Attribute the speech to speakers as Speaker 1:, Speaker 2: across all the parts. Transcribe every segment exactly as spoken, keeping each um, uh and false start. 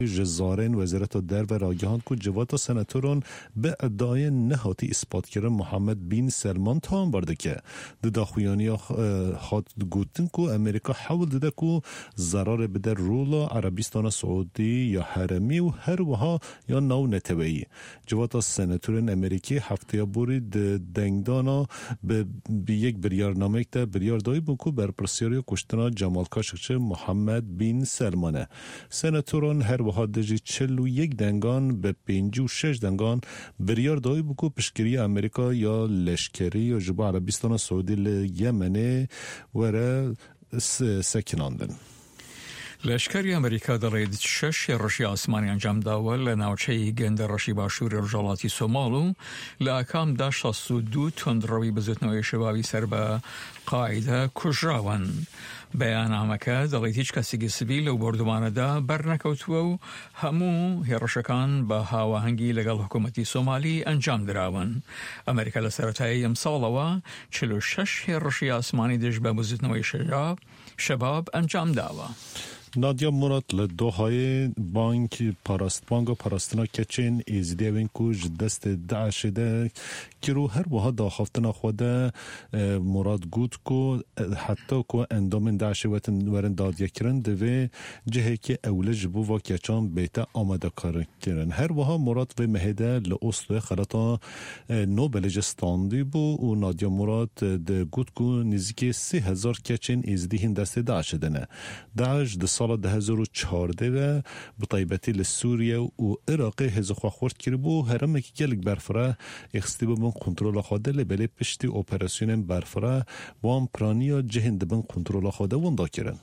Speaker 1: جزارین وزارت در و راگهان که جوات سناتوران به ادعای نهاتی اثبات کردن محمد بین سلمان تام برده که داخویانی خاط گوتن که امریکا حاول داده که ضرر بده رولا عربستان سعودی یا حرمی و هر وها یا نو نتوی. جوات سناتوران امریکی هفته بورید دنگدانا به یک بریارنامه که بریار دایی بکو بر پرسیاری کشتنا جمال کاشقچی محمد بین سلمانه. سناتوران هر وها دجی چل و یک دنگان به پنج و شش دنگان بریار دایی بکو پشکری امریکا یا لشکری یا جبا عربستان سعودی لیمنه وره سکناندن.
Speaker 2: لشکری امریکا دارید شش رشی آسمانی انجام داول لناوچه گند رشی باشور رجالاتی سومالو لأکام داشت سودو تندروی بزرگنوی شبابی سر به قاعده کجراون. بیان آمکه دارید هیچ کسی سیویل و بردمان دا برنکوتو و همو هیرشکان با هاوهنگی لگل حکومتی سومالی انجام دراون. امریکا لسرطای امسالوا چلو شش هیرشی آسمانی دش به بزرگنوی شباب شباب انجام داوا.
Speaker 1: نادیا مراد لدوهای بانک پاراست بانک و پاراستنا کچین ازدیوین کوج دست داعش ده که رو هر وها داخفتنا خود مراد گود کو حتی کو اندام داعش وطن ورن داد یکرن دوی جهه که اولج بو و کچان بیتا آمده کار کرن. هر وها مراد و مهده لأصل خلطا نوبلجستاندی بو و نادیا مراد ده گود کو نزدیک سی هزار کچین ازدیهن دست داعش دنه. داعش ده سال ده هزار و چهارده و بطایبتی لسوریا و عراق هزخوا خورد کربو هرمه که گلک برفره اخستی ببن کنترول خواده لبلی پشتی اپراسیون برفره وام پرانیا جهند ببن کنترول خواده وندا کرن.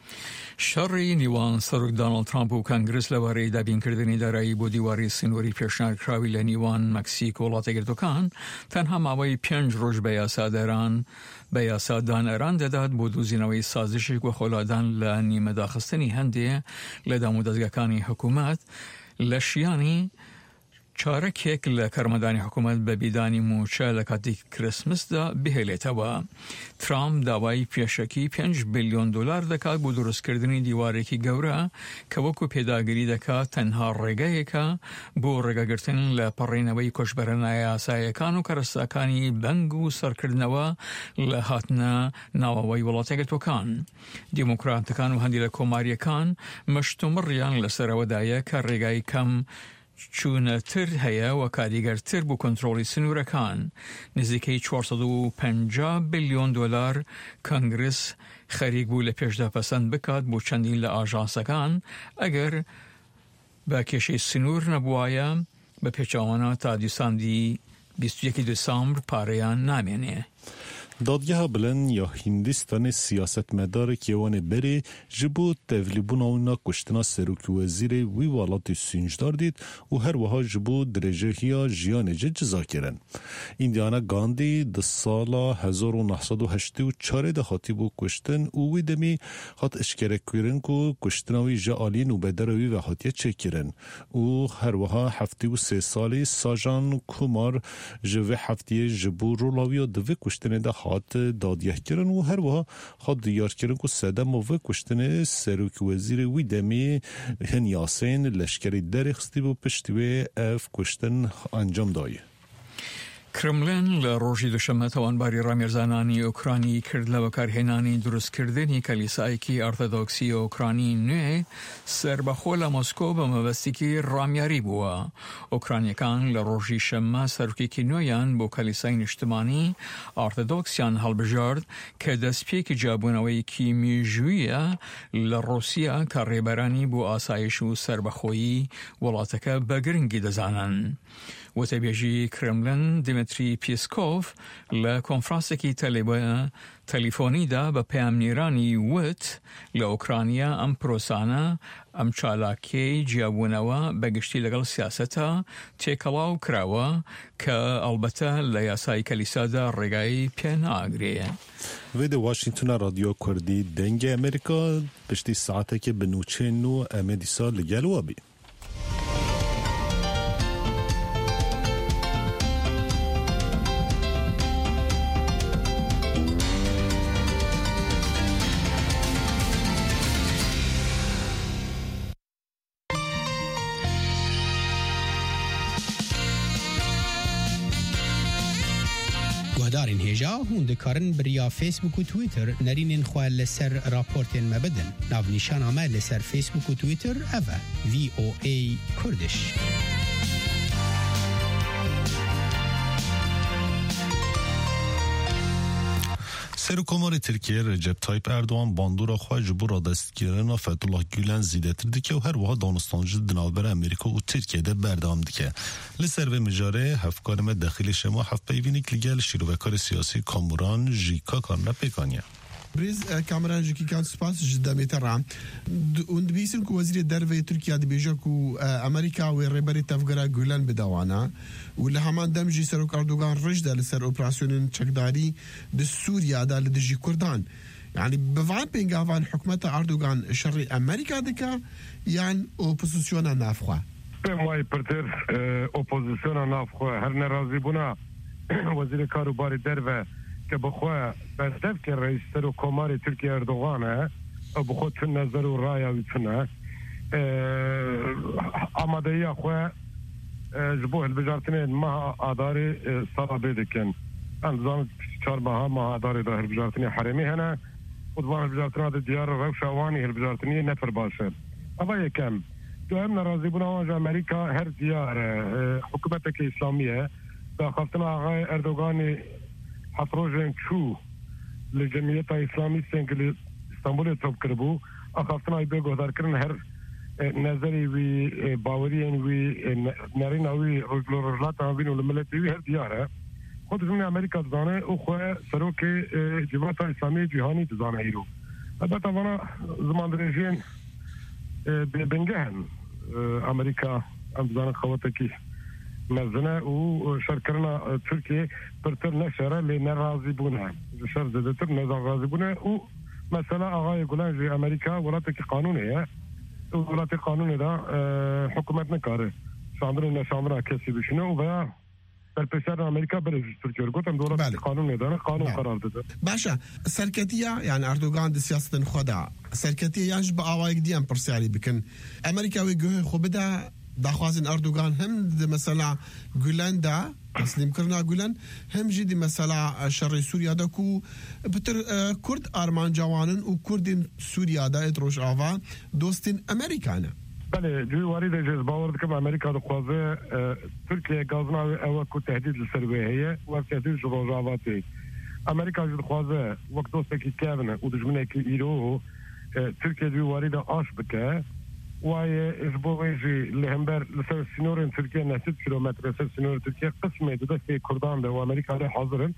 Speaker 2: شری نیوان سرک دانالد ترامپ و کنگرس لواری دبین کردنی دارایی بو دیواری سینوری پیشنهاد کراوی لنیوان مکسیک و لاتگردوکان تنها ماوی پنج روز به یاسا دران به یاسا دان اران داد بو دوزینوی سازشی و خلادان لنیم داخستنی هنده لدامو دزگکانی حکومت لشیانی چاره کیک لکرمدانی حکومت به بیدانی موچه لکاتی کریسمس دا بهلیتا و ترامپ داوای پیشکی پنج بیلیون دلار دکات بو درست کردنی دیواری که گوره که وکو پیداگیری دکات تنها رگه که بو رگه گرتن لپرینوی کشبرنای آسایکان و کرستاکانی بنگو سرکردنوا لحاتنا ناوی ولاتگتوکان. دیموکراتکان و هندی لکوماریکان مشتمریان لسر ودایه که رگه کم چون تر هیا و کاریگر تر بو کنترلی سنورکان نزدیکی چهارصد و پنجاه بیلیون دلار کنگرس خریگ بو لپیشده پسند بکات بو چندین لآجانسکان اگر با کشی سنور نبوایا به پیچاوانا تا دیساندی بیست و یک دسامبر پاریان نامینه.
Speaker 1: دادگاه بلن یا هندستان سیاست مدار کیوان بری جبو تغلیبون اونا کشتنا سروک وزیر وی والات سنجدار دید و هر وها جبو درجه یا جیان جد جزا کرن. ایندیانا گاندی ده سالا هزار و نهصد و هشتاد و چهار ده خاطی بو کشتن و وی دمی خط اشکره کرن که کشتناوی جا آلی نوبدروی و خاطیه چه کرن و هر وها هفته و سه سالی ساجان کومار جوه هفتیه جبو رولاوی و دوی کشتنه ده خاط دادیه کرن و هر وها خاط دیار کرن که سدم و کشتنه سروک وزیر وی دمی هن یاسین لشکری درخستی و پشتوی اف کشتن انجام دایی.
Speaker 2: کرملین لروژی دوشنبه توانباری رامیرزانانی اوکراینی کرد لوکارهنانی درست کردنی کلیسایی ارتودکسی اوکراینی نوع سر بخول مسکو به مبستیکی رامیاری بوا. اوکراینیکان لروژی شما سرکی که نویان با کلیسای اجتماعی ارتودکسیان هلبجارد که دستپی که جابونوی کی میجویه لروسیا کاریبرانی با آسایش و سر بخویی ولاتکه بگرنگی دزانن. و تبیجی کرملین دیمتری پیسکوف لکنفرانسی که تلفنی دا به پیامنیرانی وقت لأوکراینیا ام پروسانه ام چالاکی جوانوا بگشتی لگل سیاستا تکلاو کراوا که البته لیاسای کلیسا دا رگای پین آگریه.
Speaker 1: وید واشنگتن رادیو کردی دنگ امریکا پشتی ساعته که بنوچه نو امدیسا لگلو بی.
Speaker 3: هوادارین هجا هون دکارن بریا فیسبوک و تویتر نرینین خواه لسر راپورتین مبدن ناو نیشان همه لسر فیسبوک و تویتر اوه وی او ای کردش.
Speaker 1: سرکومار ترکیه رجب تایپ اردوان باندورا خواه جبورا دستگیرنا فتولاه گولن زیده تر دیکه و هر وها دانستانجی دنالبر امریکا و ترکیه ده بردام دیکه لسر و مجاره هفکار ما داخل شما هفت پیوینیک لگل شیروکار سیاسی کاموران جیکا کارنا پیکانیه
Speaker 4: بريز كاميران جيكي كان سباس جدا مترعم und wissen ko وزير الدرفه تركيا دي بيجاكو امريكا وريبري تفغرا جولان بدوانا ولا همان دمجي سروك اردوغان رجدا لسر اوبراسيون تشكداري د سوريا دا لدجي كردان يعني بفان بينغافان حكومه اردوغان شري امريكا دكا يعني اوبوزيسيون نافخوا
Speaker 5: بمواي برتر اوبوزيسيون نافخوا هر نرازي بنا وزير كاروبار الدرفه که بخواه بردف که رئیس سر کمار ترکیه اردوغانه بخواه چون نظر و رای و چونه آماده ای خواه جبوه البجارتنه ماه آداری سالا بیدکن انزان چار ماه ماه آداری ده البجارتنه حرمی هنه خودوان البجارتنه ده دیار روش اوانی البجارتنه نفر باشه اما یکم دو هم نرازی بنا واجه امریکا هر دیار حکومت که اسلامیه دا خفتنا آقای اردوغانی حفروجن شو لجمعیت اسلامی سنگل استانبول توب کربو اخافتنا ایبه گودار کرن هر نظری وی باوری وی نرین اوی رجلات اوی الملت وی هر دیاره خود جمعی امریکا دزانه او خواه سروک جمعیت اسلامی جهانی دزانه ایرو البته وانا زمان درجین بنگهن امریکا ام دزانه خواتکی مزنه و شرکرنا ترکیه برتر نشره لی نرازی بونه شر زدتر نرازی بونه و مثلا آقای گلان جی امریکا ولات که قانونه ولات قانونه دا حکومت نکاره شاندر نشاندر کسی بشینه و بیا در پسر امریکا بره ترکیه رو گفتم دولت قانون نداره قانون قرار داده
Speaker 4: باشا سرکتیه يعني اردوغان دي سياسه خدا سرکتیه یعنی با آوای دیام پرسیاری بکن امریکا وی گوه خوب ده داخوازن اردوغان هم دي مثلا جولان دا تسليم كرنا جولان هم جدي مثلا شر سوريا دا كو بتر كرد ارمان جوانن و كردين سوريا دا ادروش آوان دوستين امريكانا
Speaker 5: بله جوی وارد جز باورد که امریکا دو خوازه ترکیه گازنا او کو تهدید لسروه هي و تهدید جواجاواتی امریکا جد خوازه وقت دوسته کی کابنه و دجمنه کی ایرو ترکیه جوی وارد آش بکه وای اسبوعی لهمبر لسر سنور ترکیه نهصد کیلومتر لسر سنور ترکیه قسمه دو دسته کردان ده و امریکا ده حاضرن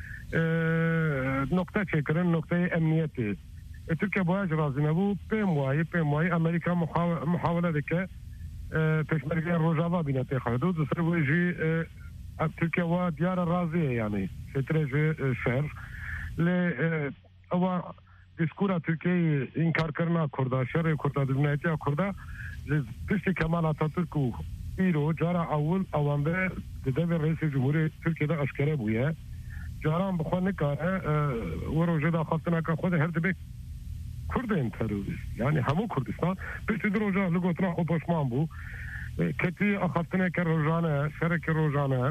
Speaker 5: نقطه چکرن نقطه امنیتی ترکیه باید رازی نبود پیم وای پیم وای امریکا محاوله دکه پشمرگی روجاوا بینه تخیدو دسر ویجی ترکیه و دیار رازیه یعنی فتره شهر لی او دیسکورا ترکیه انکار کرنا کرده شهر کرده دمنایتی کرده پشت کمال آتاتورک و ایرو جارا اول اوانده دیده رئیس جمهوری ترکیه ده اشکره بویه جارا هم بخواه نکاره و روژه ده خواستنه که خود هر دبه کردین تروریست یعنی همو کردستان پشت در روژه لگوتنا خوب پشمان بو کتی اخواستنه که روژانه شرک روژانه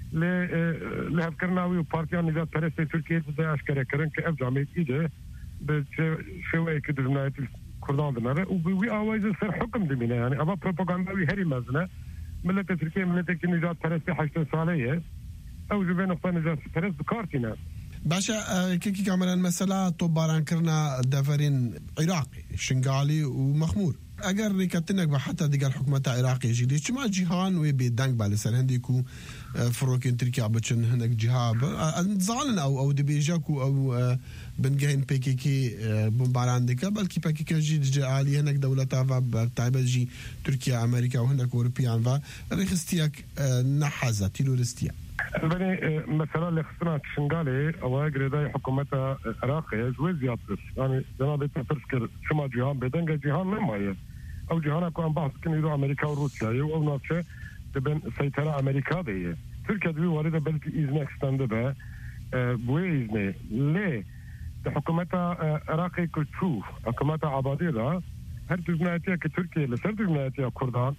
Speaker 5: لی هف کرناوی و پارتیان نجات پرسته ترکیه ده اشکره کرن که اف جامعیت ایده به شوی که دجمنایت کردان دناره و وی آواز سر حکم دمینه یعنی اما پروپاگانداوی هری مزنه ملت ترکیه ملت که نجات پرسته هشت ساله او جبه نقطه نجات پرست بکارتینه
Speaker 4: باشا كيكي كامران مثلا طباران كرنا دفرين عراقي شنغالي ومخمور اگر ريكتنك بحتى ديال حكومه عراقي جديد شما جيهان وي بيدنك بالسر هنديكو فروكين تركيا بچن هناك جهاب زالن او او دبيجاكو او بنجين بي كي كي بمباران ديكا بلكي بي كي كي جي جالي هناك دولتا فا تايبه جي تركيا امريكا وهناك اوروبيان فا ريخستياك نحازه تيلورستيا
Speaker 5: بني مثلا اللي خصنا شنغالي او اجري حكومه عراقيه زوي زيادة يعني جناب تفكر شما جهان بدنجا جهان ما او جهان كان بحث كن يدو امريكا وروسيا او نفسه تبن سيطره امريكا دي تركيا دي وارده بلكي اذنك ستاند به بوي اذنه ليه حكومه عراقي كتشوف حكومه عباديه ده هر دزناتيه كتركيا لسر دزناتيه كردان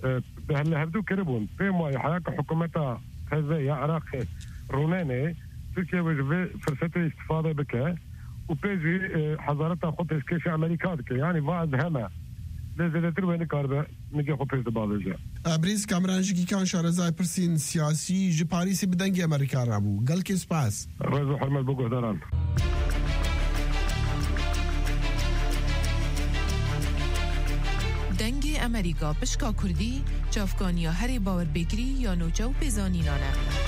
Speaker 5: بهل هردو كربون في ما حياك حكومه هذا يا عراقي روناني Türkiye ve fırsatı istifade bike و پیجی حضارت خود اسکش امریکا که یعنی واز همه لذتر و نکارده میگه خود پیش بالوجه
Speaker 4: ابریز کامرانجی کی کان شارزای پرسین سیاسی ج پاریس بدنگ امریکا رابو گل کی سپاس
Speaker 5: رضا حرمت بگو دارن
Speaker 6: دنگ امریکا پشکا کردی جافگانیا هری باور بگری یا نوچو بزانینانه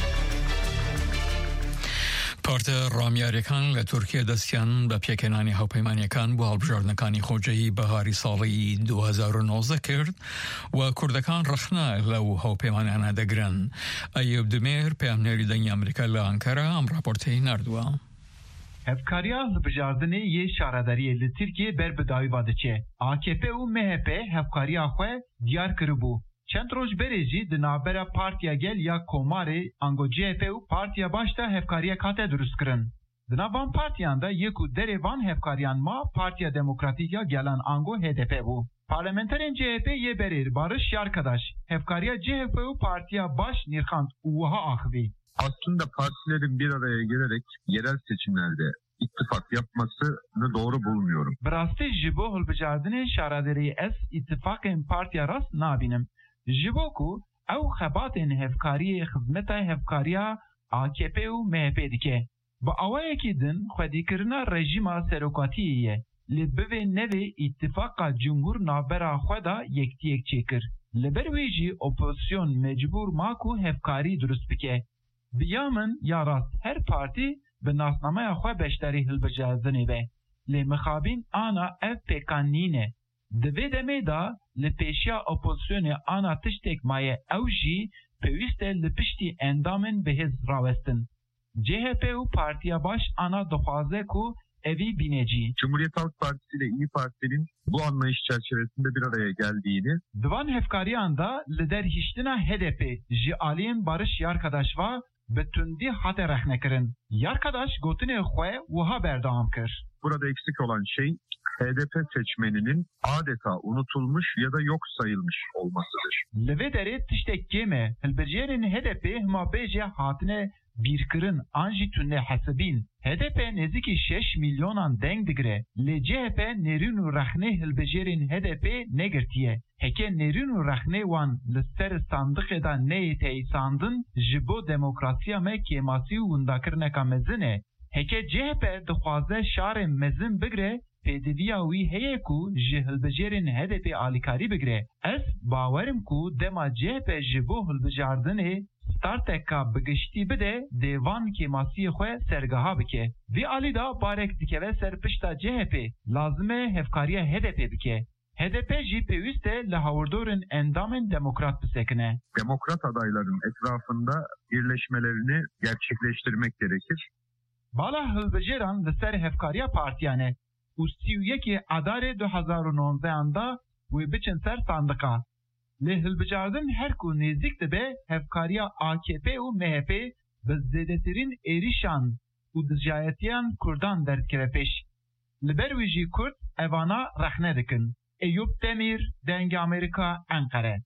Speaker 2: پارت رامیاریەکان لە تورکیا دەستیان بە پێکەنانی هاوپەیمانیەکان بۆ هەڵبژاردنەکانی خۆجەیی بەهاری ساڵی دو هزار و نۆزدە کرد و کوردەکان ڕخنا لەو هاوپەیمانیانە دەگرن. ئەیوب دمێر پەیامنێری دەنگی ئەمریکا لە ئەنکارا ئەم راپۆرتەی نردووە.
Speaker 7: Hevkariya hilbijartinê yê şaredariyê li Tirkiye ber bi dawî diçe. A K P û M H P hevkariya xwe diyar kiribû. Çend roj berê jî di navbera Partiya Gel ya Komarê ango C H P û Partiya Baş da hevkariya hate durust kirin. Di nav van partiyan da yek û derê van hevkariyan ma Partiya Demokratîk ya Gelan ango H D P bû. Parlamenterên C H P yê berê Barış Yarkadaş hevkariya C H P û Partiya Baş nirxand û wiha axivî.
Speaker 8: Aslında partilerin bir araya gelerek yerel seçimlerde ittifak yapmasını doğru bulmuyorum.
Speaker 7: Birastî ji bo hilbijardinê şaraderî ez ittifakên Partiya Rast nabînim. Ji bo ku ew xebatên hevkariyê xizmeta hevkariya A K P û M H P dike. Bi awayekî din xwedîkirina rejîma serokatiyê ye. Li bivê nevê îttifaka Cumhur navbera xwe da yektiyek çêkir. Li ber wê jî opozisyon mecbûr ma ku hevkarî durust bike. Biya min ya rast her partî bi nasnameya xwe beşdarî hilbijardinê be. Lê mixabîn ana ev pêkan nîne. Di vê demê da li pêşiya opozisyonê ana tiştek maye ew jî pêwîst e li piştî endamên bihêz rawestin. C H P û Partiya Baş ana dixwaze ku evî bînecî.
Speaker 8: Cumhuriyet Halk Partisi ile İYİ Parti'nin bu anlayış çerçevesinde bir araya geldiğini,
Speaker 7: divan hevkariyan da li derhiştina H D P ji aliyên Barış Yarkadaş va bi tundî hate rehnekirin. Yarkadaş gotinê xwe wiha berdewam kir.
Speaker 8: Burada eksik olan şey H D P seçmeninin adeta unutulmuş ya da yok sayılmış olmasıdır.
Speaker 7: Li vê derê tiştek kêm e. Hilbijêrên H D P hima bêje hatine bîrkirin an jî tune hesibîn. H D P nêzîkî şeş milyonan deng digire. Lê C H P nêrîn û rexnê hilbijêrên H D P negirtiye. Heke nêrîn û rexnê wan li ser sandiqê da neyê teyîsandin ji bo demokrasiya me kêmasî û windakirneka mezin e. Heke C H P dixwaze şarên mezin bigire pêdiviya wî heye ku ji hilbijêrên H D P alîkarî bigire. Ez bawerim ku dema C H P ji bo hilbijardinê starteka bigiştî bide dêvan kêmasiyê xwe sergeha bike. Vî alî da barek dikeve ser pişta C H P lazim e hevkariya H D P bike. H D P jî pêwîst e li hawrdorên endamên demokrat bisekine.
Speaker 8: Demokrat adayların etrafında birleşmelerini gerçekleştirmek gerekir.
Speaker 7: Bala hilbijêran li ser hevkariya partiyan e û sî û yekê adarê du hezar û nonzeyan da wê biçin ser sandiqa. Lê hilbijardin her ku nêzik dibe hevkariya A K P û M H P bi zêdetirîn êrişan û dijayetiyan Kurdan derdkeve pêş. Li ber wî jî Kurd evana rexne dikin. Eyüp Demir, Dengê Amerika, Ankara.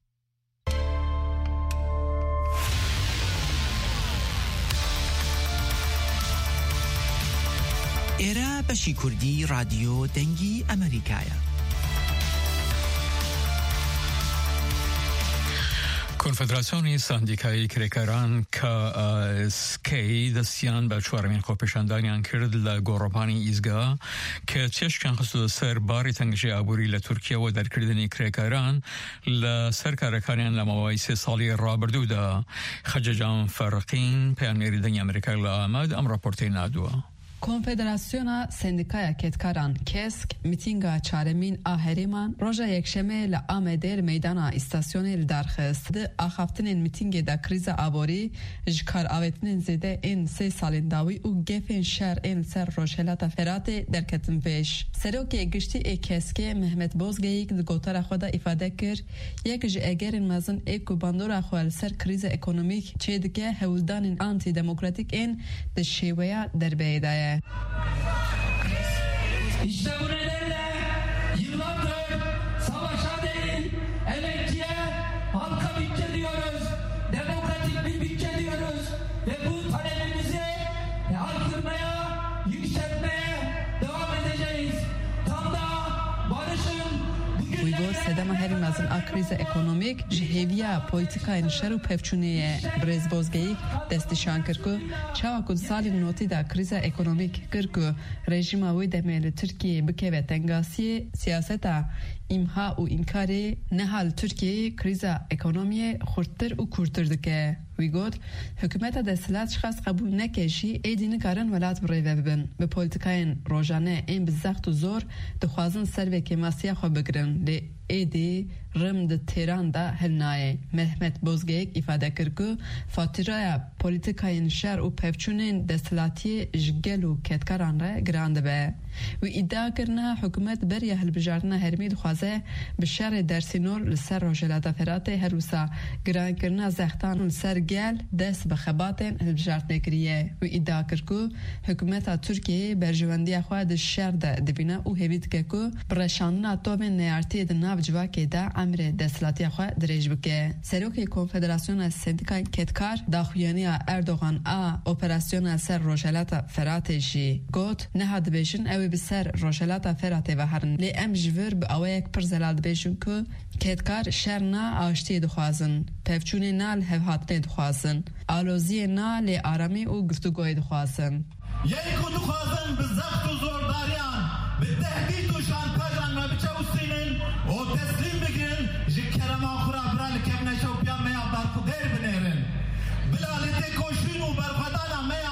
Speaker 9: ئێرە بەشی کوردی رادیۆ دەنگی ئەمریکایە.
Speaker 2: کنفدراسیۆنی ساندیکایی کرێکەران کە سکەی دەستیان بە چوارەمین خۆپێشاندانیان کرد لە گۆڕەپانی ئیزگا کە چێشکیان خستووە سەر باری تەنگژێ ئابووری لە تورکیەوە دەرکردنی کرێکەران لە سەر کارەکانیان لە ماوەی سێ ساڵی ڕابردوودا. خەجەجان فەرقین پەیامنێری دەنگی ئەمریکا لە ئاماد ئەم راپۆرتەی نادووە.
Speaker 10: Konfederasyona Sendikaya Ketkaran Kesk mitinga çaremin a Herêman roja yekşemê li Amedê li meydana îstasyonê li darxist. Di axaftinên mitingê de krîza aborî ji karavetinên zêde ên sê salên dawî û gefên şer ên li ser Rojhilata Feratê derketin pêş. Serokê Giştî ê Keskê Mehmet Bozgeyik di gotara xwe da îfade kir yek ji egerên mezin ê ku bandora xwe li ser krîza ekonomîk çê dike hewldanên antîdemokratîk ên di şêweya derbeyê de ye.
Speaker 11: İşte bu nedenle yıllardır savaşa değil emekçiye, halka bütçe diyoruz, demokratik bir bütçe diyoruz ve bu talebimizi
Speaker 10: سدما هری مزن آکریز اکونومیک جهویا پولیتیکای شر و پفچونی برزبوزگی دستشان کرکو چاوا کد سالی نوتی دا کریز اکونومیک کرکو رژیم وی دمیل ترکیه بکه و تنگاسی سیاستا امها و انکاری نهال ترکیه کریز اکونومی خورتر و کورتر دکه وی گفت حکومت دستلات شخص قبول نکشی ایدی نکارن ولات بریوه ببن به پولیتیکای روزانه این بزخت و زور دخوازن سر و کماسیا خو بگرن لی ایدی رم د تهران دا هلنای محمد بوزگیک ifade کرد فاتورای پولیتیکای شهر و پفچونین دستلاتی جگل و کتکاران را گرانده به و ادعا کرنا حکومت بر هل بجارنا هرمید خوازه به شهر درسینور لسر روجلات فرات هروسا گران کرنا زختان لسر گل دست به خباتن هل بجارت نکریه و ادعا کرد حکومت ترکیه برجواندی خواهد شهر دا دبینا و هوید که که برشاننا توبن نیارتی دناو جواکه دا امر دستلاتی خواه دریج بکه. سروکی کنفدراسیون سندیکای کتکار داخویانی اردوغان آ اپراسیون سر روشلات فراتشی گوت نهاد بیشن اوی بسر روشلات فراته و هرن لی ام جور به اوی یک پر زلال بیشن که کتکار شر نا آشتی دخوازن پفچونی نال هفهاتنی دخوازن آلوزی نا لی آرامی و گفتگوی دخوازن
Speaker 12: یکو دخوازن بزخت و زورداریان به تهدید و شانتاجان و بچه و سینن و تسلیم بگیرن جی کرم آخورا برال کم نشو پیام میا برخو دیر بنیرن بلالیتی کوشین و برخدانا میا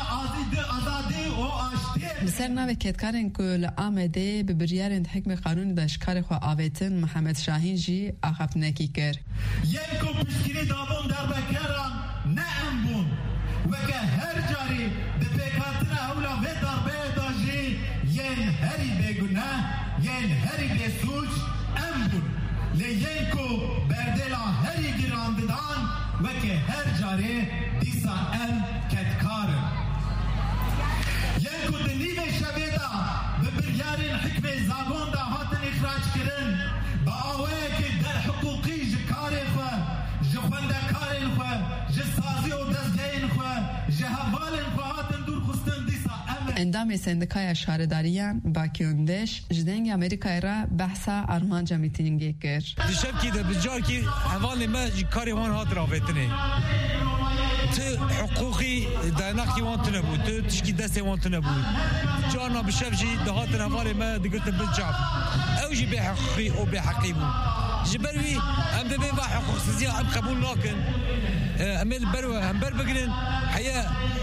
Speaker 12: آزادی و آشتی
Speaker 10: بسر ناوی کتکارن که لآمده به بریارن حکم قانون داشکار خواه آویتن محمد شاهین جی آخفت نکی کر
Speaker 12: یکو پشکینی دابون در بکرم نعم بون وکه هر جاری ده پیکاتنا اولا و دربه داجی ین هری بگناه ین هری بسوچ ام بون لیین کو بردلا هری گرانددان وکه هر جاری دیسا ام کتکارن ین کو دنیو شویدا به بریارین حکم زابون دا هاتن اخراج کرن با آوه که در حقوقی جکاری خواه جخونده کارین خواه جسازی و دزگین خواه جهوالین خواه دور خستن دیسا
Speaker 10: اندام سندکای شهرداریان باکیوندش جدنگ امریکای را بحثا ارمانجا میتینگی کر
Speaker 13: دیشب کی ده بجار کی حوال ما کاری وان هات راوتنه تو حقوقی در نقی وانت نبود تو تشکی دستی وانت نبود جانا بشب جی دهات حوال ما دقلت بجاب او جی به حقوقی او به حقی بود جبروی هم ده با حقوق سزیا هم قبول ناکن امل برو هم بر بگرن حیا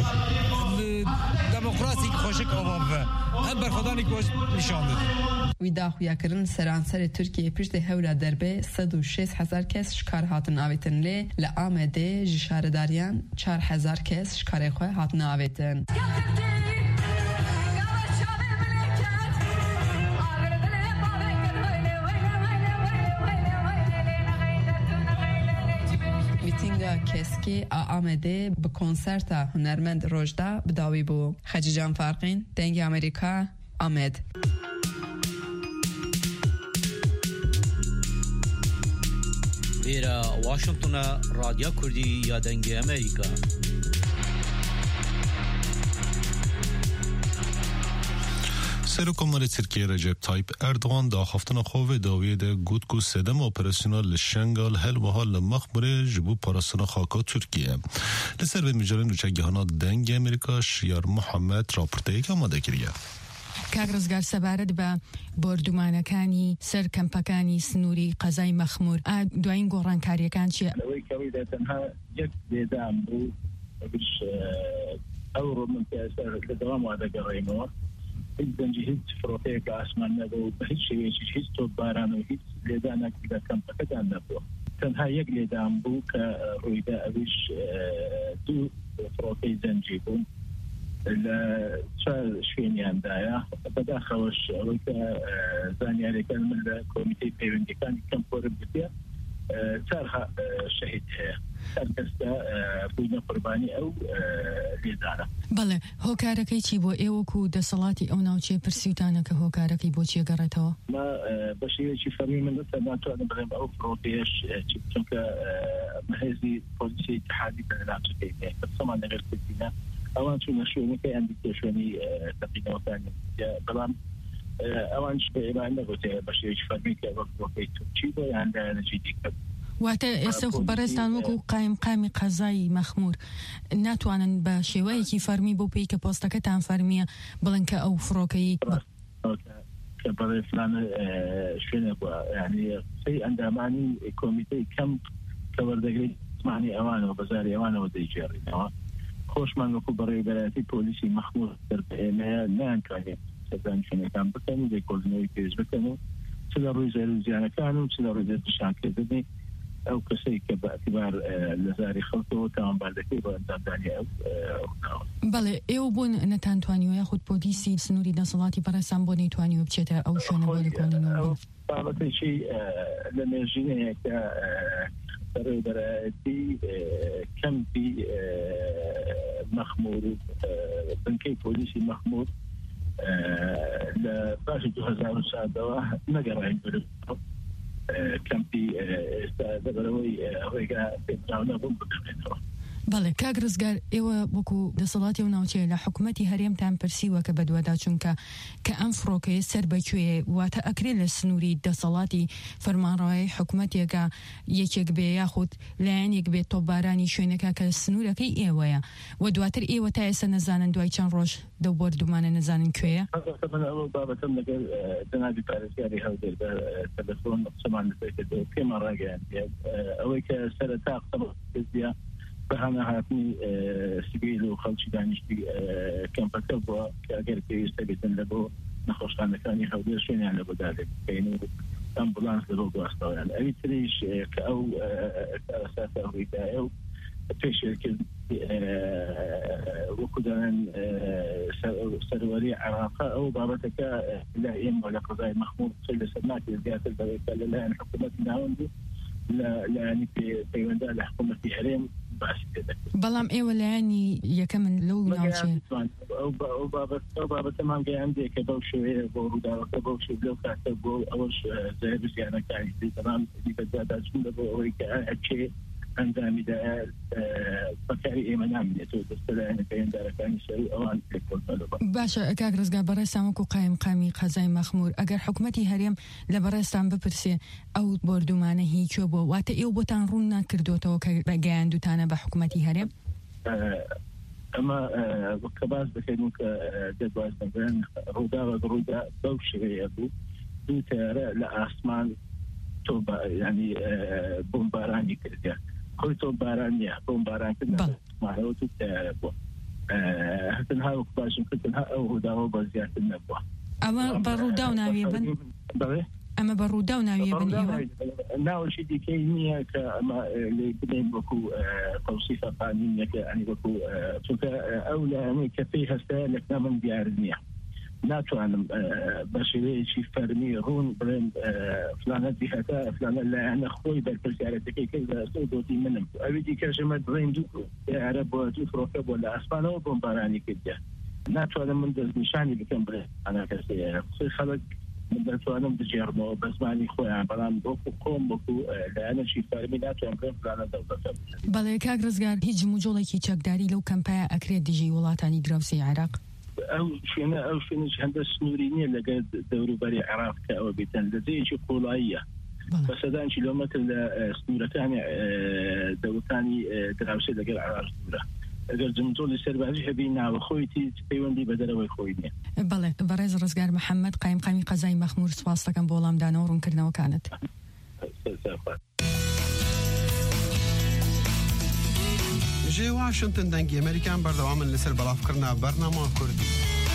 Speaker 13: دموکراسی خوشک آوام هم بر خدا نیکوش نشان داد
Speaker 10: وی داخویا کرن سرانسر ترکیه پشت هولا دربه صد و شش هزار کس شکار هاتن آویتن لی لآمده جشارداریان چار هزار کس شکار خواه هاتن آویتن میتینگا کسکی آمده به کنسرت هنرمند روجدا بداوی بو خجیجان فارقین دنگ امریکا آمد
Speaker 14: ویرا واشنطن رادیو کردی یا دنگ امریکا
Speaker 1: سرکمر ترکیه رجب تایپ اردوغان دا خفتن خواه داویه ده گود کو سدم اپراسیونال لشنگال هل و حال مخبره جبو پاراستان خاکا ترکیه لسر به مجرن روچه گهانا دنگ امریکا شیار محمد راپورته که آماده کریه
Speaker 15: کاغرزگار سەبارەت بە بۆردومانەکانی سەر کەمپەکانی سنووری قەزای مەخموور دوایین گۆڕانکاریەکان چیە؟
Speaker 16: لەوەی کەوەی تەنها یەک بێدام بوو بش ئەوڕۆ من لە دەوام وا دەگەڕێمەوە هیچ دەنجی هیچ فڕۆکەیەک ئاسمان نەبوو بە هیچ شێوەیەکی هیچ تۆپباران و هیچ لێدانێکی لە کەمپەکەدان نەبووە تەنها یەک لێدام بوو کە ڕوویدا ئەویش دوو فڕۆکەی زەنجی بوون لە چوار شوێنیاندایە بەداخەوەش ئەوەی کە زانیاریەکان من لە کۆمیتەی پەیوەندیەکانی کەمپۆرم بکە چار شەهید هەیە هەر کەسدا بووینە قوربانی ئەو لێدانە.
Speaker 15: بەڵێ هۆکارەکەی چی بۆ ئێوەکو و دەسەڵاتی ئەو ناوچەی پرسیوتانە کە هۆکارەکەی بۆ چیە گەڕێتەوە؟
Speaker 16: ما بە شێوەیەکی فەرمی من ناتوانم بڵێم ئەو فڕۆکەیەش چونکە هێزی پۆلیسی اتحادی بەناوچەکەی هەیە کە قسەمان لەگەڵ کردینە ئەوان چوونە شوێنەکەی ئەندی شوێنی تەقینەوەکانی بەڵام اوان شبه ما نقطه بشيء فرمي كوقت وقت تشي بو عندنا نجدي
Speaker 15: واتە ئێستا بەڕێستان وەکو قایم قامی قەزای مەخمور ناتوانن بە شێوەیەکی فەرمی بۆ پێی کە پۆستەکەتان فەرمیە بڵن کە ئەو فڕۆکەی
Speaker 16: کە بەڵێ فلانە شوێنە بووە یعنی قسەی ئەندامانی کۆمیتەی کەم کە وەردەگرێت زمانی ئەوانەوە بەزاری ئەوانەوە دەیگێڕینەوە خۆشمان وەکو بەڕێوەبەرەتی پۆلیسی مەخمور دەربەهێنەیە نانتوانێت سەردانی شوێنەکان بکەن و لێکۆڵینەوەی پێش بکەن و چ لە ڕووی زێروزیانەکان و چ لە ڕووی دەستنیشانکردنی ئەو کەسەی کە بەعتیبار لە زاری خەڵکەوە تاوانباردەکەی بۆ ئەنجامدانی ئەو
Speaker 15: بەڵێ ئێوە بۆن نەتانتوانیوە یاخود پۆلیسی سنووری دەسەڵاتی بەڕێستان بۆ نەیتوانیوە بچێتە ئەو شوێنە بۆ لێکۆڵینەوە
Speaker 16: بابەتێکی لە مێژینەیە کە بەڕێوەبەرەتی کەمپی مەخمور و بنکەی پۆلیسی مەخمور لە باشی دو هەزار و چواردەوە نەگەڕاین بێت کەمپی ئێستا دەبەرەوەی ڕێگا پێدراونە بۆ بکەێتەوە
Speaker 15: بەڵێ کاک ڕزگار ئێوە وەکو دەسەڵاتی و ناوچەیە لە حکوومەتی هەرێمتان پرسیوە کە بەدووادا چونکە کە ئەم فڕۆکەیە سەر بەکوێ واتە ئەکرێت لە سنووری دەسەڵاتی فەرمانڕەوایی حکوومەتێکە یەکێک بێ یاخود لایەنێک بێت تۆپبارانی شوێنەکە کە سنوورەکەی ئێوەیە و دواتر ئێوە تا ئێستا نەزانن دوای چەند ڕۆژ دەو بەردومانە نەزانن کوێیە
Speaker 16: بابەتم لەگەڵ جەنابی پارێزگاری هەولێر بە تەلەفۆن قسەمان لەسەر پێمان ڕاگەیان ئەوەی کە سەرەتا قسەمە بەهانە هاتنی سیبیل و خەڵکی دانیشتی کەمپەکە بووە کە ئەگەر پێویستە بێتن لە بۆ نەخۆشخانەکانی هەولێر شوێنیان لە بەدادێت بکەین و ئەمبولانس لە بۆ گواستەوەیان ئەوی تریش کە ئەو ئەساسە ڕوویدایە و پێشێکرد وەکو دەڵێن سەروەری عێراقا ئەو بابەتەکە لە ئێمە لە قەزای مەخمور قسەی لەسەر ناکرێت زیاتر بەوەی کە لەلایەن حکوومەتی ناوەند و لایەنی پەیوەندە لە حکوومەتی هەرێم باسی پێ دەکرێت
Speaker 15: بەڵام ئێوە لایەنی یەکەمن لەو ناوچەیە
Speaker 16: ئەو بابەتەمان گەیاندێ کە بەو شێوەیە بۆ ڕووداوەکە بەو شێو لەو کاتە بۆ ئەوەش زەهێرزیانەکانی بەڵام دیبەداداچون لە بۆ ئەوەی کە ئەچێ ئەنجامیدا بەکاری ئێمە نامێتەوە دەستە لایەنەکە هێندارەکانی سەری ئەوان پێکۆڵبەوە
Speaker 15: باشە کاک ڕزگار بەڕێستان وەکو قایم قامی قەزای مەخمور ئەگەر حکوومەتی هەرێم لە بەڕێستان بپرسێ ئەو بردومانە هیچۆ بۆ واتە ئێوە بۆتان ڕوون ناکردوتەوە کە گەیاندوتانە بە حکوومەتی هەرێم
Speaker 16: ئەمە کە باس دەکەین کە دەباز دەبێن ڕووداوە ڕوودا بەو شێوەیە بوو دوو تیارە لە ئاسمان تۆ ینی بۆمبارانی کردیان خۆی تۆ بارانیە بۆمبارانکردمانەوە تو تیارە بووە هەتەنها وەکو باشم کردنها ئەو ڕووداوە بە زیاتر نەبووە
Speaker 15: ئەمە بە ڕوودا و ناویە بن ئەمە بە ڕوودا و ناویە بن ئێوە
Speaker 16: ناوەشی دیکەی نییە کە ئەمە لێ بدەین وەکو تەوسیفە قانونیەکە ئەنی وەکو چونکە ئەو لایەنەی کە پێی هەستە لەکنا من دیار نییە ناتوانم بە شێوەیەکی فەرمی ڕوون بڵێن فلانە جیهەتە فلانە لایەنە خۆی بەرپرسیارەتەکەی کرد لە دۆتی منم ئەوی دیکەشەمە بڵێن دوو یارە بۆ دوو فڕۆکە بۆ لە ئاسمانەوە بۆمبارانی کردیە ناتوانم من دەستنیشانی بکەم بڵێن ئەنا کەسەیە قسەی خەڵک من دەتوانم بجێڕمەوە بە زمانی خۆیان بەڵام بۆکو کۆم وەکو لایەنەشی فەرمی ناتوان بڵێن فلانە دەوڵەتە
Speaker 15: بەڵێ کاک ڕزگار هیچ جموجۆڵێکی چەکداری لەو کەمپایە ئەکرێت دژی وڵاتانی دراوسەی عێراق
Speaker 16: ئەو شوێنە ئەو شوێنش هەندە سنووری نییە لەگەر دەوروبەری عێراق کە ئەوە بێتەن لە جێیەکی قوڵاییە بە سەدان کیلۆمەتر لە سنوورەکانی دەوڵەتانی دراوسێ لەگەر عێراق سنوورە ئەگەر جمجۆڵی سەربازی هەبی ناوە خۆیتی پەیوەندی بە دەرەوەی خۆی نییە
Speaker 15: بەڵێ بەڕێز ڕزگار محەممەد قایم قامی قەزای مەخمور سپاس دەکەم بۆ وەڵامدانەوە ڕوونکردنەوەکانت
Speaker 4: جێ واشنگتن دەنگی ئەمریکان بەردەوامن لەسەر بەڵافکردنا بەرنامە کوردی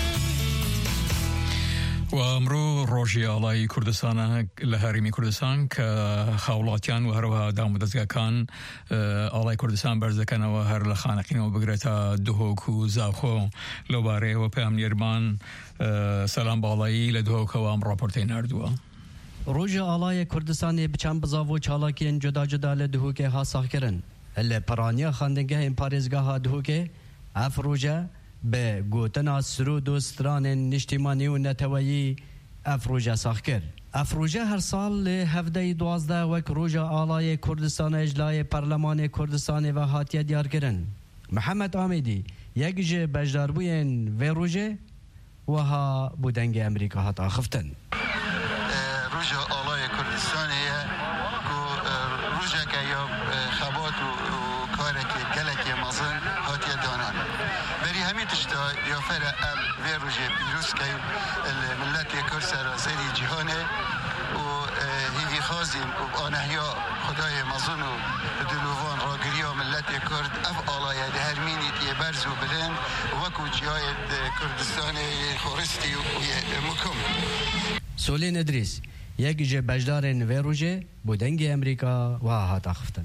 Speaker 2: و ئەمڕۆ ڕۆژی ئاڵای کوردستانە لە هەرێمی کوردستان کە خاوڵاتیان و هەروەها دام و دەستگاکان ئاڵای کوردستان بەرز دەکەنەوە هەر لە خانەقینەوە بگرێتە دهۆک و زاخۆ لەو بارەیەوە پێم نێرمان سەلام باڵایی لە دهۆکەوە ئەم ڕاپۆرتەی ناردووە
Speaker 17: ڕۆژی ئاڵای کوردستانی بچەند بزاڤ و چالاکیان جدا جدا لە دهۆکێ هاساخکردن لە پەرانیە خاندنگەهên پارێزگاها دهۆکێ ئەف ڕۆژە به گوتنا سرود و سترانên نیشتیمانی و نەتەوەیی ئەف ڕۆژە ساخ کرد. ئەف ڕۆژە هەر ساڵ لە هەڤدەی دوازدە وەک ڕۆژە ئاڵایê کوردستانê ji layê پەرلەمانê کوردستانê ve hatiye diyarkirin. Mihemed Amêdî yek ji bejdarbûyên vê rojê وها بودنگ امریکا هات خفتن
Speaker 18: روجا آلای کردستانیه کو روجا که یا خبات و کاره که گله که مازن هاتی دانان بری همین تشتا یا فر ام و روجا پیروز که ملت کرد سراسری جهانه و هیوی خازیم و آنهیا خدای مازن و دلوان راگری و ملت کرد اف آلای دهرمینی تی برز و بلند وکو جای کردستان خورستی و مکم
Speaker 17: سولین ادریس یک جه بجدارن و روجه بودنگ امریکا و هات خفتن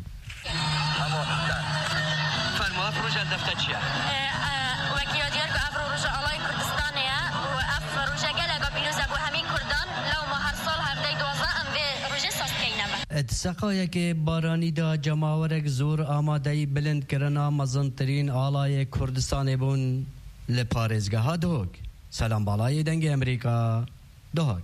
Speaker 19: فرما پروژه دفتر چیه؟ وکی دیار که افرو روژه آلای کردستانیه و اف روژه گله که پیروز ابو همین کردان لو ما هر سال هفته دوازده ام و روژه ساست کینمه
Speaker 17: اتساقا که بارانی دا جماورک زور آماده بلند کرنا مزنترین آلای کردستان بون لپارزگاه ها دوگ سلام بالای دنگ امریکا دوگ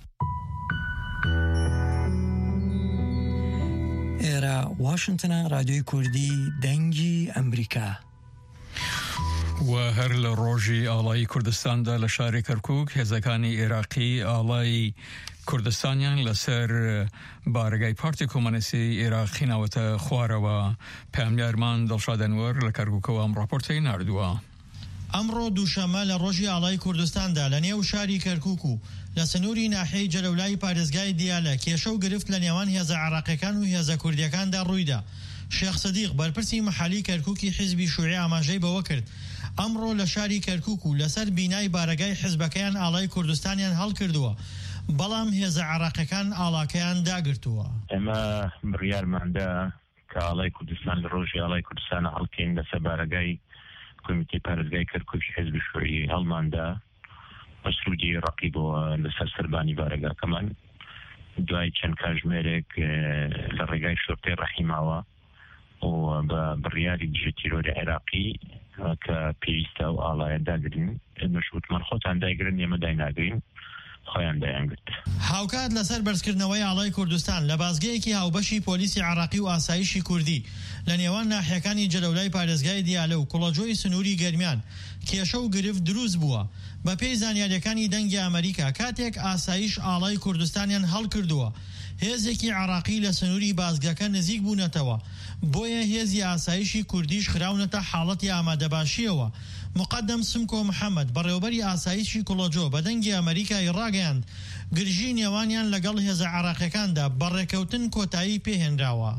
Speaker 20: ایرا واشنطن رادیوی کردی دنگی امریکا
Speaker 2: و هر لروجی آلای کردستان دا لشاری کرکوک هزکانی عراقی آلای کردستانیان لسر بارگای پارتی کمونیستی عراقی نوت خواره و پیامیارمان دلشادنور لکرکوک و ام راپورتی نردوه
Speaker 21: ئەمڕۆ دووشەمە لە ڕۆژی ئاڵای کوردستاندا لە نێو شاری کەرکووک و لە سنووری ناحیەی جەلەولای پارێزگای دیالە کێشە و گرفت لە نێوان هێزە عێراقیەکان و هێزە کوردیەکاندا ڕوویدا. شێخ سەدیق بەرپرسی مەحەلی کەرکووکی حیزبی شووعی ئاماژەی بەوە کرد ئەمڕۆ لە شاری کەرکووک و لەسەر بینای بارگای حیزبەکەیان ئاڵای کوردستانیان هەڵکردووە بەڵام هێزە عێراقیەکان ئاڵاکەیان داگرتووە.
Speaker 22: ئێمە بڕیارماندا کە ئاڵای کوردستان لە ڕۆژی ئاڵای کوردستانە هەڵکەین لەسەر بارگای کمیتی پارێزگای کەرکووک حیزب شووعی هەڵماندا مەسعودی ڕەقیبەوە لەسەر سەربانی بارگاکەمان دوای چەند کاتژمێرێک لە ڕێگای شۆرتەی ڕەحیماوە و بە بڕیاری دژە تیرۆری عێراقی کە پێویستە و ئاڵایە داگرین ئێمەش وتمان خۆتان دایگرن ئێمە دایناگرین خۆیان دایانگرت.
Speaker 21: هاوکات لەسەر بەرزکردنەوەی ئاڵای کوردستان لە بازگەیەکی هاوبەشی پۆلیسی عێراقی و ئاسایشی کوردی لە نێوان ناحیەکانی جەلەولای پارێزگای دیالە و کوڵەجۆی سنووری گەرمیان کێشە و گرفت دروست بووە بە پێی زانیاریەکانی دەنگی ئەمریکا کاتێک ئاسایش ئاڵای کوردستانیان هەڵکردووە هێزێکی عێراقی لە سنووری بازگەکە نزیک بوونەتەوە بۆیە هێزی ئاسایشی کوردیش خراونەتە حاڵەتی ئامادەباشیەوە. مقدم سمکۆ محەممەد بەڕێوەبەری ئاسایشی کوڵەجۆ بە دەنگی ئەمریکای ڕاگەیاند گرژی نێوانیان لەگەڵ هێزە عێراقیەکاندا بەڕێکەوتن کۆتایی پێهێنراوە.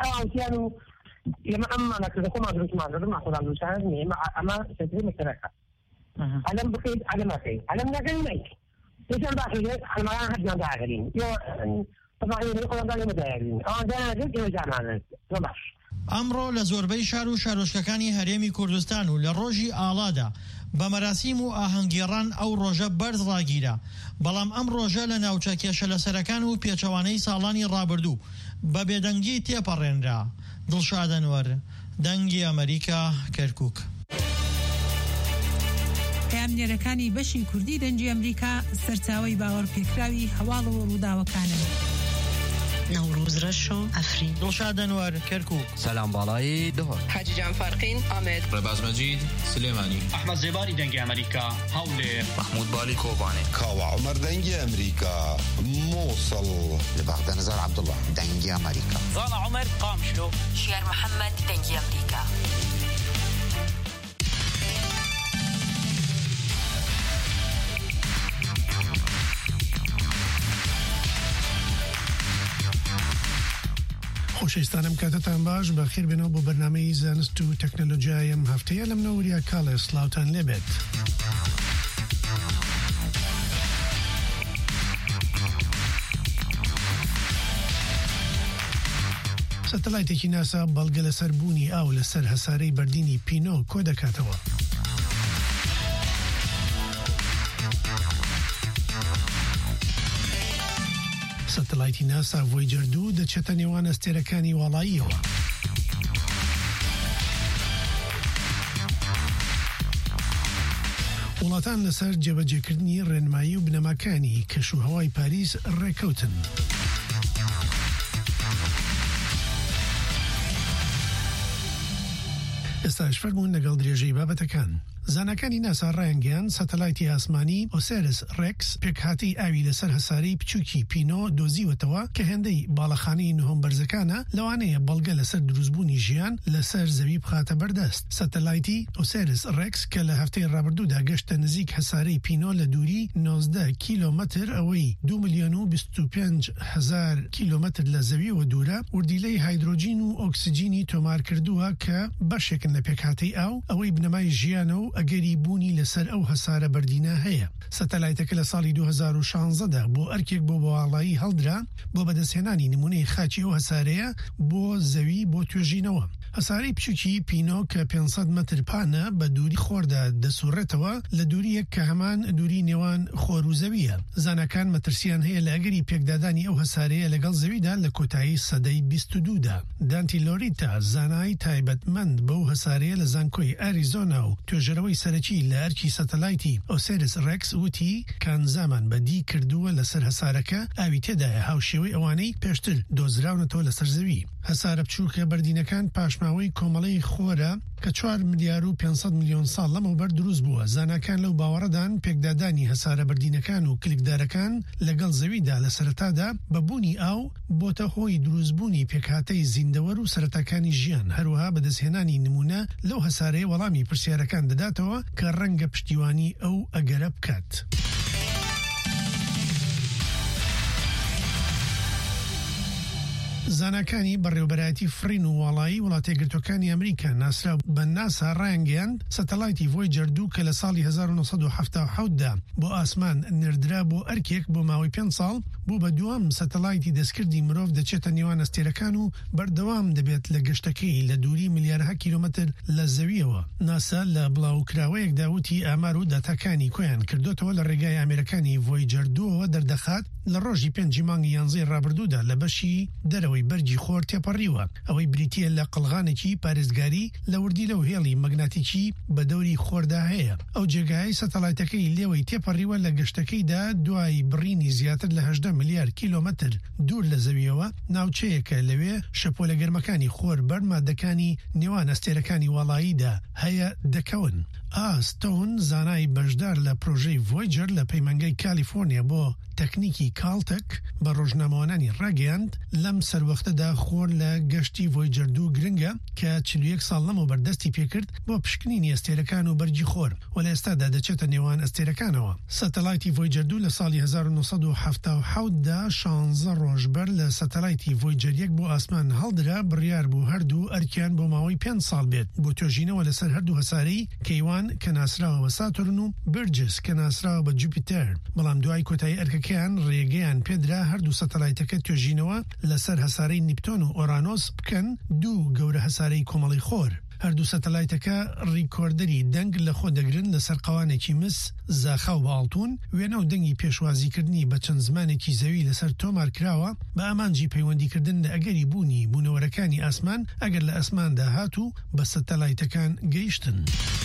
Speaker 23: لما أما أنا كذا كم أدرس ما أدرس ما أخذ عنده شهادة ما أما تدري مشتركة. علم بقيد علم ما في علم نقل ميك. ليش أنا باخذ على ما أنا حد داخلين. يو طبعا يقول أنا داخل مداخلين. أنا داخل كذا جامعنا. طبعا.
Speaker 21: ئەمڕۆ لە زۆربەی شار و شارۆچکەکانی هەرێمی کوردستان و لە ڕۆژی ئاڵادا بە مەراسیم و ئاهەنگگێڕان ئەو ڕۆژە بەرز ڕاگیرە بەڵام ئەم ڕۆژە لە ناوچە کێشە لەسەرەکان و پێچەوانەی ساڵانی ڕابردوو بە بێدەنگی تێپەڕێنرا. دڵشادەنوەر دەنگی ئەمریکا کەرکووک.
Speaker 24: پامنێرەکانی بەشی کوردی دەنگی ئەمریکا سەرچاوەی باوەڕپێکراوی هەواڵ و ڕووداوەکانن.
Speaker 21: نوروز رشو افرین دلشادنوار کرکوک
Speaker 17: سلام بالای دهور
Speaker 25: حاجی جان فارقین آمد
Speaker 26: رباز مجید سلیمانی
Speaker 27: احمد زباری دنگی امریکا حول
Speaker 26: محمود بالی کوبانی
Speaker 28: کاوا عمر دنگی امریکا موصل
Speaker 29: لبغداد نزار عبدالله دنگی امریکا
Speaker 27: ظانا عمر قامشلو
Speaker 25: شير محمد دنگی امریکا.
Speaker 30: خۆشەویستانم کاتتان باش بەخێر بێنەوە بۆ بەرنامەی زانست و تەکنەلۆجیای ئەم هەفتەیە لە منەوەریا کاڵێ سلااوتان لێبێت. سەتەلایتێکی ناسا بەڵگە لەسەر بوونی ئاو لەسەر هەسارەی بەردینی پینۆ کۆ دەکاتەوە. سەتەلایتی ناسا ڤۆیجەر دوو دەچێتە نێوان ئەستێرەکانی وڵاییەوە. وڵاتان لەسەر جێبەجێکردنی ڕێنمایی و بنەماکانی کەشوهەوای پاریس ڕێکەوتن. ئێستاش فەرموون لەگەڵ درێژەی بابەتەکان. زانەکانی ناسا ڕایانگەیان سەتەلایتی ئاسمانی ئۆسێرس ڕێکس پێکهاتی ئاوی لەسەر هەسارەی بچووکی پیینۆ دۆزیوەتەوە کە هێندەی باڵەخانەی نهۆم بەرزەکانە لەوانەیە بەڵگە لەسەر دروستبوونی ژیان لەسەر زەوی بخاتە بەردەست. سەتەلایتی ئۆسێرس ڕێکس کە لە هەفتەی ڕابردوودا گەشتە نزیک هەسارەی پیینۆ لە دووری نۆزدە کیلۆمەتر ئەوەی دو ملیۆن و بیست و پێنج هەزار کیلۆمەتر لە زەویەوە دوورە وردیلەی هایدرۆجین و ئۆکسجینی تۆمار کردووە کە بەشێکن لە پێکهاتەی ئاو ئەوەی بنەمای ژیانە و ئەگەری بوونی لەسەر ئەو هەسارە بەردینە هەیە. سەتەلایتەکە لە ساڵی دو هەزار و شانزەدا بۆ ئەرکێک بۆ بەواڵایی هەڵدرا بۆ بەدەستهێنانی نمونەی خاچی ئەو هەسارەیە بۆ زەوی بۆ توێژینەوە. هەسارەی بچووکی پیینۆ کە پێنجسەد مەتر پانە بە دووری خۆردا دەسوڕێتەوە لە دووریەک کە هەمان دووری نێوان خۆر و زەویە. زانەکان مەترسیان هەیە لە ئەگەری پێکدادانی ئەو هەسارەیە لەگەڵ زەویدا لە کۆتایی سەدەی بیست و دوودا. دانتی لۆریتا زانای تایبەتمەند بەو هەسارەیە لە زانکۆی ئاریزۆنا و توێژەرەوەی سەرەکی لە ئەرکی سەتەلایتی ئۆسێرس ڕێکس وتی کانزامان بەدی کردووە لەسەر هەسارەکە ئاوی تێدایە هاوشێوەی ئەوانەی پێشتر دۆزراونەتەوە لەسەر زەوی. هەسارە بچووکە بەردینەکان پاشماوەی کۆمەڵەی خۆرە کە چوار ملیار و پێنجسەد میلیۆن ساڵ لەمەوبەر دروست بووە. زانکان لەو باوەڕەدان پێکدادانی هەسارە بەردینەکان و کلیکدارەکان لەگەڵ زەویدا لە سەرەتادا بەبوونی ئاو بۆتە هۆی دروستبوونی پێکهاتەی زیندەوەر و سەرەتاکانی ژیان. هەروەها بەدەستهێنانی نمونە لەو هەسارەیە وەڵامی پرسیارەکان دەداتەوە کە ڕەنگە پشتیوانی ئەو ئەگەرە بکات. زانکانی بەڕێوەبەرایەتی فرین و وڵایی وڵاتە یەکگرتووەکانی ئەمریکا ناسرا بە ناسا ڕایانگەیاند سەتەلایتی ڤۆیجەر دوو کە لە ساڵی هەزار و نۆسەد و هەفتاد و حەوتدا بۆ ئاسمان نردرا بۆ ئەرکێک بۆ ماوەی پێنج ساڵ بوو بە دووەم سەتەلایتی دەستکردی مرۆڤ دەچێتە نێوان ئەستێرەکان و بەردەوام دەبێت لە گەشتەکەی لە دووری ملیارها کیلۆمەتر لە زەویەوە. ناسا لە بڵاوکراوەیەکدا وتی ئامار و داتاکانی کۆیان کردوتەوە لە ڕێگای ئامێرەکانی ڤۆیجەر دووەوە دەردەخات لە ڕۆژی پێنجی مانگی یانزەی ڕابردوودا لە بەشی دەرەوەی بەرجی خۆر تێپەڕیوە. ئەوەی بریتیە لە قەڵغانێکی پارێزگاری لە وردی لەو هێڵی مەگناتیکی بە دەوری خۆردا هەیە. ئەو جێگای سەتەلایتەکەی لێوەی تێپەڕیوە لە گەشتەکەیدا دوای بڕینی زیاتر لە هەژدە ملیار کیلۆمەتر دوور لە زەویەوە ناوچەیەکە لەوێ شەپۆلە گەرمەکانی خۆر بەر مادەکانی نێوان ئەستێرەکانی وەڵاییدا هەیە دەکەون. ئاستۆن زانای بەشدار لە پرۆژەی ڤۆیجەر لە پەیمانگای کالیفۆرنیا بۆ تەکنیکی کالتەک بە ڕۆژنامەوانانی ڕاگەیاند لەم سەروەختەدا خۆر لە گەشتی ڤۆیجەر دوو گرنگە کە چل و یەک ساڵ لەمەوە بەردەستی پێکرد بۆ پشکنینی ئەستێرەکان و بەرجی خۆر و لە ئێستادا دەچێتە نێوان ئەستێرەکانەوە. سەتەلایتی ڤۆیجەر دوو لە ساڵی هەزار و نۆسەد و هەفتاد و حەوتدا شانزە ڕۆژبەر لە سەتەلایتی ڤۆیجەر یەک بۆ ئاسمان هەڵدرا بڕیار بوو هەردوو ئەرکیان بۆ ماوەی پێنج ساڵ بێت بۆ توێژینەوە لەسەر هەردوو هەسارەی کەیوان کە ناسراوە بە ساتورن و بەرجس کە ناسراوە بە جوپیتەر. بەڵام دوای کۆتایی ئەرکەکەیان ڕێگەیان پێدرا هەردوو سەتەلایتەکە توێژینەوە لەسەر هەسارەی نیپتۆن و ئۆرانۆس بکەن دوو گەورە هەسارەی کۆمەڵی خۆر. هەردوو سەتەلایتەکە ڕیکۆردەری دەنگ لە خۆ دەگرن لەسەر قەوانێکی مس زاخە و باڵتون وێنە و دەنگی پێشوازیکردنی بە چەند زمانێکی زەوی لەسەر تۆمار کراوە بە ئامانجی پەیوەندیکردن لە ئەگەری بوونی بوونەوەرەکانی ئاسمان ئەگەر لە ئەسماندا هات و بە سەتەلایتەکان گەیشتن.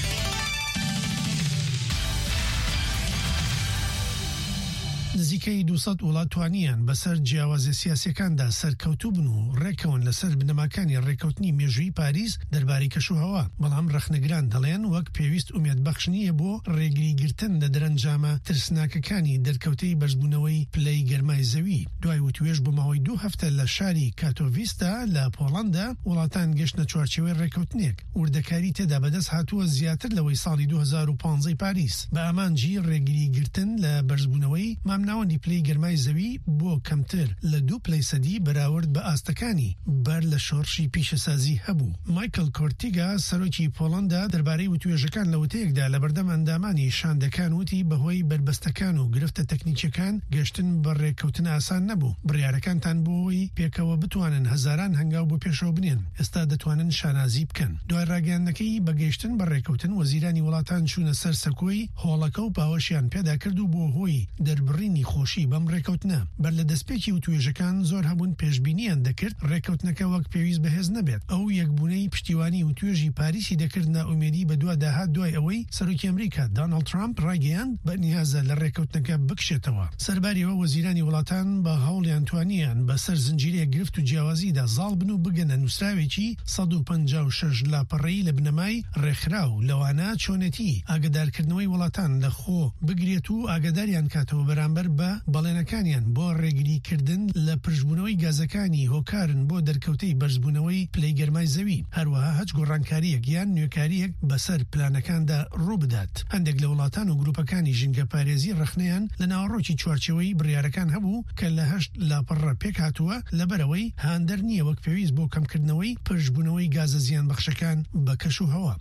Speaker 30: نزیکەی دووسەد وڵات توانیان بەسەر جیاوازە سیاسیەکاندا سەرکەوتوو بن و ڕێکەون لەسەر بنەماکانی ڕێکەوتنی مێژووی پاریس دەربارەی کەشوهەوا. بەڵام ڕەخنەگران دەڵێن وەک پێویست ئومێدبەخش نییە بۆ ڕێگریگرتن لە دەرەنجامە ترسناکەکانی دەرکەوتەی بەرزبوونەوەی پلەی گەرمای زەوی. دوای وتوێژ بۆ ماوەی دوو هەفتە لە شاری کاتۆڤیستا لە پۆڵەندا وڵاتان گەشتنە چوارچێوەی ڕێکەوتنێک. وردەکاری تێدا بەدەست هاتووە زیاتر لەوەی ساڵی دو هەزار و پانزەی پاریس بە ئامانجی ڕێگریگرتن لە بەرزبوونەوەی ناوەندی پلەی گەرمای زەوی بۆ کەمتر لە دوو پلەی سەدی بەراورد بە ئاستەکانی بەر لە شۆڕشی پیشەسازی هەبوو. مایکل کۆرتیگا سەرۆکی پۆڵەندا دەربارەی وتوێژەکان لە وتەیەکدا لە بەردەم ئەندامانی شاندەکان وتی بەهۆی بربەستەکان و گرفتە تەکنیکیەکان گەشتن بە ڕێکەوتن ئاسان نەبوو. بڕیارەکانتان بۆی پێکەوە بتوانن هەزاران هەنگاو بۆ پێشەوە بنێن. ئێستا دەتوانن شانازی بکەن. دوای ڕاگەیاندنەکەی بەگەیشتن بە ڕێکەوتن وەزیرانی وڵاتان چوونە سەر سەکۆی هۆڵەکە و باوەشیان پێدا کرد و بۆ هۆی دەربڕینی هانی خۆشی بەم ڕێکەوتنە بەر لە دەستپێکی و توێژەکان زۆر هەبوون پێشبینیان دەکرد ڕێکەوتنەکە وەک پێویست بەهێز نەبێت ئەو یەکبوونەی پشتیوانی و توێژی پاریسی دەکرد ناومێدی بە دوا داهات دوای ئەوەی سەرۆکی ئەمریکا دۆناڵد ترامپ ڕایگەیاند بە نیازە لە ڕێکەوتنەکە بکشێتەوە سەرباریەوە وەزیرانی وڵاتان بە هەوڵیان توانیان بەسەر زنجیرەیە گرفت و جیاوازیدا زاڵ بن و بگەنە نووسراوێکی سەد و پەنجا و شەش لاپەڕەیی لە بنەمای ڕێکخرا و لەوانە چۆنێتی ئاگدارکردنەوەی وڵاتان لە خۆ بگرێت و ئاگداریان کاتەوە بەرامبەر بە بەڵێنەکانیان بۆ ڕێگریکردن لە پشتبوونەوەی گازەکانی هۆکارن بۆ دەرکەوتەی بەرزبوونەوەی پلەی گەرمای زەوی هەروەها هەچ گۆڕانکاریەک یان نوێکاریەک بەسەر پلانەکاندا ڕوو بدات هەندێک لە وڵاتان و گروپەکانی ژینگە پارێزی ڕخنەیان لە ناوەڕۆکی چوارچەوەی بڕیارەکان هەبوو کە لە هەشت لاپەڕە پێک هاتووە لەبەرەوەی هاندەر نییە وەک پێویست بۆ کەمکردنەوەی پشتبوونەوەی گازە زیان بەخشەکان بە کەش و هەوا.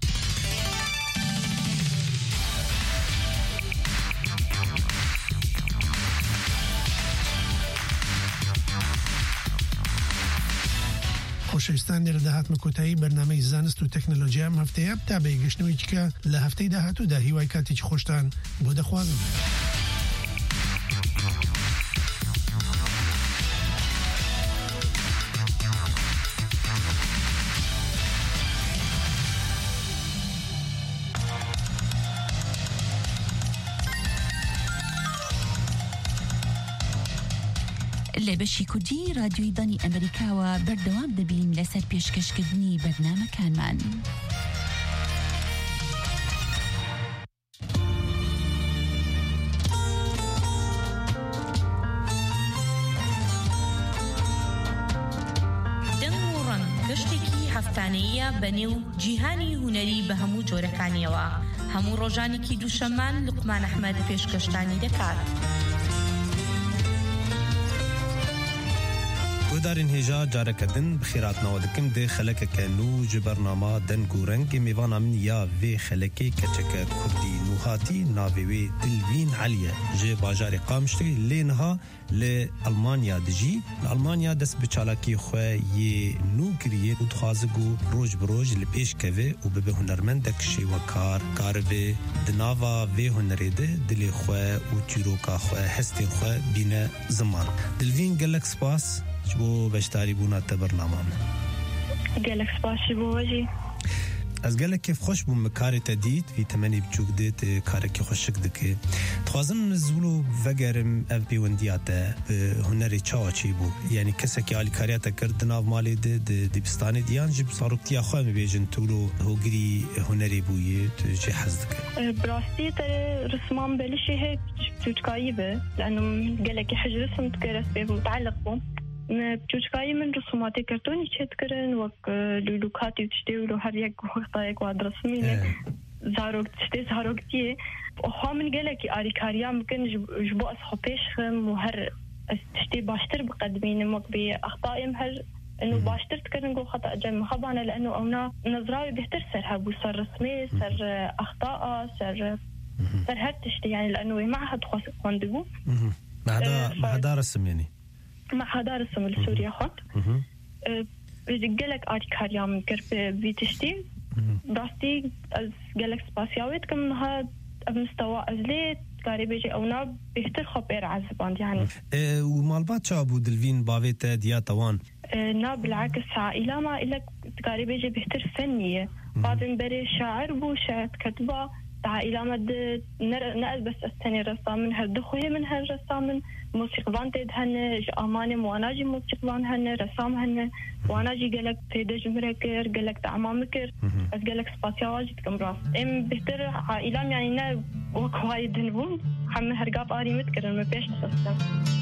Speaker 30: خۆشەویستان لێرە داهاتمە کۆتایی بەرنامەی زانست و تەکنۆلۆژیا ئەم هەفتەیە تا بەیگەشتنەوەی کە لە هەفتەی داهاتوودا هیوای کاتێکی خۆشتان بۆ دەخوازم.
Speaker 3: لە بەشی کوردی رادیۆی دانی ئەمریکاوە بەردەوام دەبین لەسەر پێشکەشکردنی بەرنامەکانمان.
Speaker 5: دەنگ و ڕەنگ گەشتێکی هەفتانەیە بەنێو جیهانی هونەری بە هەموو جۆرەکانیەوە هەموو ڕۆژانێکی دووشەمان لوقمان ئەحمەد پێشکەشتانی دەکات.
Speaker 6: دارین هێژا جارەکەدن بخێراتنەوە دکم دێ خەلەکەکە نو ji بەرنامە دەنگ و ڕەنگی میڤانا من یا vê xelekê keçeke Kurdî nûhatî navê wê Dilvîn Elî ji bajarê Qamişlê lê niha li Almanya dijî li Almanya dest bi çalakî xwe yê nû kiriye û dixwaze got roj bi roj li pêş keve û bibe hunermendek şêwekar karibe di nava vê hunerê de dilê xwe û çîroka xwe hestên xwe bîne ziman. Dilvîn gelek spas بۆ بەشداری بووناتە بەرنامەمە.
Speaker 7: گەلێک سپاسی بۆ وەژی.
Speaker 6: Ez gelek kêf xweş bûm me karê te dît vî temenê biçûk dê tê karekî xweşik dike. Dixwazim zûlo vegerim ev pêwendiya te bi hunerê çawa çê bû. Yani kesekî alîkariya te kir di nav malê de di dîbistanê diyan ji zaroktiya xwe mebêjin tûlo hogirî hunerê bûyê tu jê hez dike.
Speaker 7: Bi rastî te risman belîşê hê çûçkayî be lenû gelekî hej rism dike ez pê muteleq bûm. بچوچکایی من رسوماتی کارتونی چت کردن وک لولوکاتی تشتی و هر یک وقتا یک واد رسمیه زاروک تشتی زاروکتیه خو من گله کی آریکاریا ممکن جبو از خپش خم و هر تشتی باشتر بقدمین مک بی اخطائم هر انه باشتر تكرن جو خطا جم خبانه لانه اونا نظراوي بيهتر سر هبو سر رسمي سر اخطاء سر سر هر تشتي يعني لانه معهد خاص قندبو
Speaker 6: معهد معهد رسم يعني
Speaker 7: مع هذا رسم السوريا خط جالك آريكاريا من كرب بيتشتي براستي از جالك سباسياويت كم هاد مستوى أزليت قريب يجي أو ناب بيهتر خبير عزبان يعني
Speaker 6: ومالبات شابو دلفين بافيتا ديا طوان
Speaker 7: ناب بالعكس عائلة ما إلك قريب يجي بيهتر فنية بعدين بري شاعر بو شاعر كتبة عائلة مد نقل بس السنة رسام من هالدخوية من هالرسام من موسيقى تيد هن أمانة واناجي موسيقى هن رسام هن واناجي قالك تيد جمركر قالك تعمامكر بس قالك سباسيا واجد كم راس إم بهتر عائلة يعني نا وكوايد هنبون حمل هرقاب آري متكرر ما بيش تسلم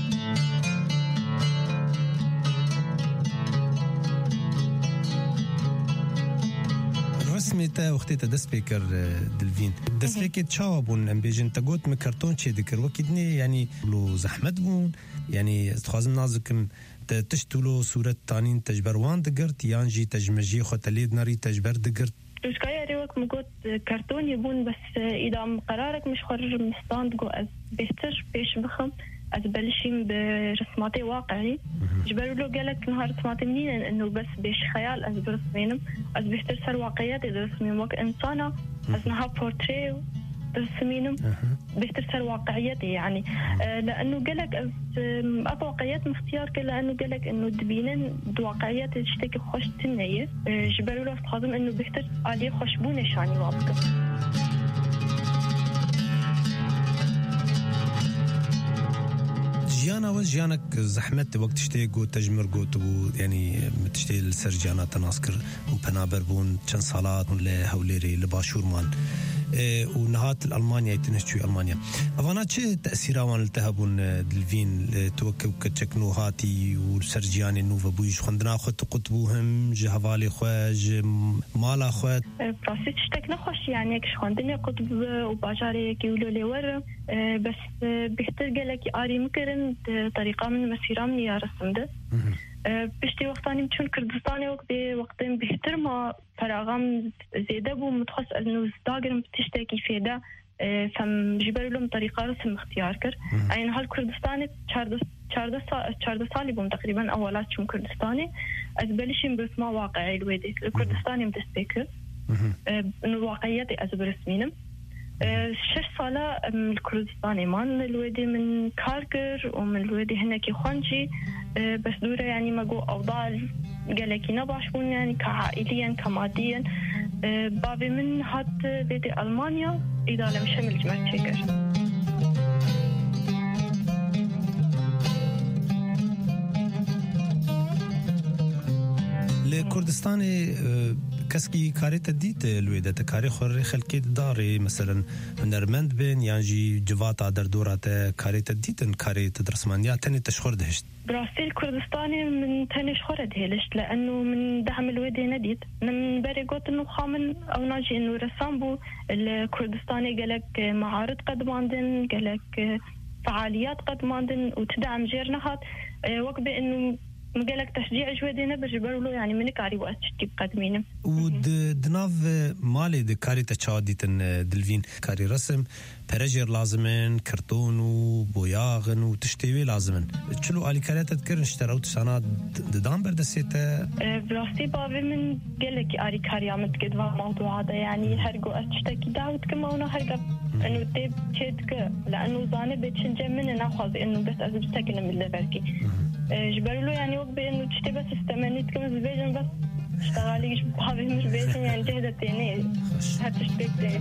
Speaker 6: رسمي تا وقتی تا دست بکر دلوین دست بکر چاوا بون ام بیجن تا گوت مکرتون چه دکر وکیدنی یعنی لو زحمت بون یعنی استخوازم نازکم تشتولو صورت تانین تجبروان دگرت یان جی تجمجی خوتلید ناری تجبر دگرت
Speaker 7: تشكاية ريوك مقود كرتون يبون بس إذا قرارك مش خرج مستان تقو أز بيهتر بيش بخم أز بلشين برسماتي واقعي جبروا له قالك نهار رسماتي منين إنه بس بيش خيال أز برسمينم أز بيهتر سر واقعيات إذا رسمين وك إنسانة أز نها بورتري ترسمينهم بيختر سر واقعيته يعني آه لأنه قالك أب واقعيات مختيار لأنه قالك إنه دبينن واقعيات تشتكي خوش تنية آه جبروا له استخدم إنه بيختر عليه خوشبونه شاني وابك
Speaker 6: جيانا وجيانك زحمت وقت تشتيق وتجمر قوت يعني تشتي السرجانا تناسكر وبنابر بون كان صالات ولا هوليري لباشور مان إيه ونهات الألمانيا يتنشوا ألمانيا أفانا شيء تأثيره وان التهبون دلفين توكل كتشكنو هاتي والسرجاني نوفا بويش خندنا خط قطبوهم جهوالي خواج مالا خوات
Speaker 7: براسي تشتكنا خوش يعني كش خندنا قطب وباجاري كيولو لور بس بيختر قالك آري مكرن طريقة من مسيرة من يا رسم ده بشتي وقتاني متشون كردستاني وقت وقتين بيختر ما فراغام زيادة بو متخص أنه زداقرم بتشتكي فيدا فم جبروا لهم طريقة رسم اختيار كر يعني هالكردستاني شارده سالي بوم تقريبا أولات شم كردستاني أزبلشين برسمة واقعي الويدي الكردستاني متسبيكر إنه الواقعيات أزبرسمينم شش سالة من الكردستاني مان الوادي من كاركر ومن الوادي هناك خانجي بس دورة يعني ما جو أوضاع قالكي نباشون يعني كعائليا كماديا بابي من هات بيدي ألمانيا إذا لم شمل جمع تشيكر
Speaker 6: لكردستاني كسكي كاري تديت الويدة كاري خوري خلكي داري مثلا نرمند بين يعني جواتا در دورات كاري تديت كاري تدرسمانيا تاني تشخور دهشت
Speaker 7: براسي الكردستاني من تاني شخور دهشت لأنه من دعم الويدة نديت من بري قوت إنه خامن أو ناجي إنه رسام بو الكردستاني قالك معارض قد ماندن قالك فعاليات قد ماندن وتدعم جيرنهات وقت بإنه مقالك تشجيع جوادينا برجبروا له يعني منك عاري وقت تشتيب قدمينه
Speaker 6: ودناف مالي دي كاري تشاديتن دلفين كاري رسم برجر لازمن كرتون وبوياغن وتشتيوي لازمن تشلو آلي كاري تذكر اشتراو تسانا ددان بردسيتا
Speaker 7: براسي بابي من قالك آلي كاري عمد قدوا موضوع هذا يعني هرقو أشتكي داود كما هنا هرقب انه تيب تشتك لأنه زاني بيتشنجي من ناخذ انه بس أزب ساكن من اللبركي جبروا له يعني وقت بأنه تشتي بس استمنيت كم زبيجن بس اشتغالي بابي مش بيجن يعني جهدة تاني هتشتبك تاني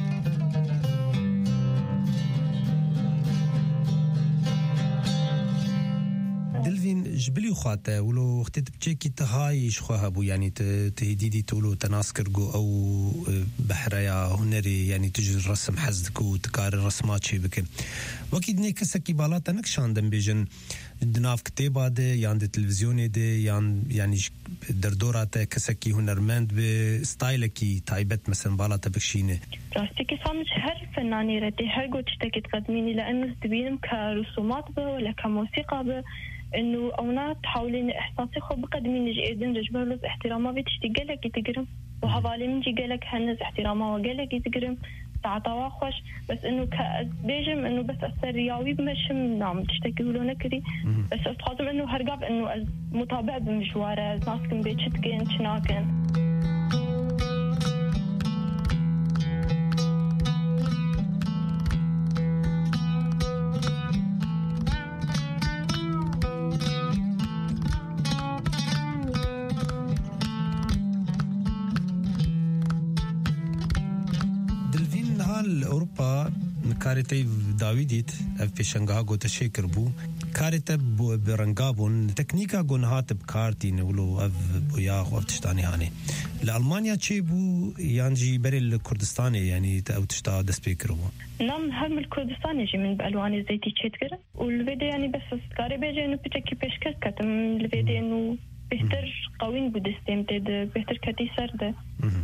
Speaker 6: دلفين جبلي وخاته ولو وقت تبتشيكي تهاي شخوها بو يعني تهديدي تولو تناسكرقو او بحريا هنري يعني تجي الرسم حزدكو تكار الرسمات شي بك وكيد نيكسكي بالاتا نكشاندن بيجن دناف كتابة دي يعني دي تلفزيوني دي يعني يعني دردوراتا كسكي هنرمند بستايلكي تايبت مثلا بالاتا بكشينه
Speaker 7: راستيكي صامج هر فناني ردي هر قوت تشتكي تقدميني لأنه تبينم كرسومات به ولا كموسيقى به إنه أونا تحاولين إحساسي خو بقدمين نجي إذن رجبه له احترامه بتشتي قالك يتقرم وحوالي من جي قالك هنز احترامه وقالك يتقرم تعطوا خوش بس إنه كبيجم إنه بس السرياوي بمشم نعم تشتكي له نكري بس أتخاطب إنه هرقاب إنه متابع بمشواره ناس كم بيتشتكين شناكن
Speaker 6: أوروبا كاريتي داويديت في شنغها قوت الشيكر بو كاريتا برنقابون تكنيكا قون هاتب كارتي نولو أف بوياغ وابتشتاني هاني لألمانيا تشيبو يانجي بري الكردستاني يعني أو تشتا دسبيكرو
Speaker 7: نعم هم الكردستاني يجي من بألوان الزيتي تشيتكر والفيديو يعني بس كاري بيجي إنه بتشكي بيشكت كتم الفيديو إنه بيهتر قوين بودستيم تد بيهتر كتي سرده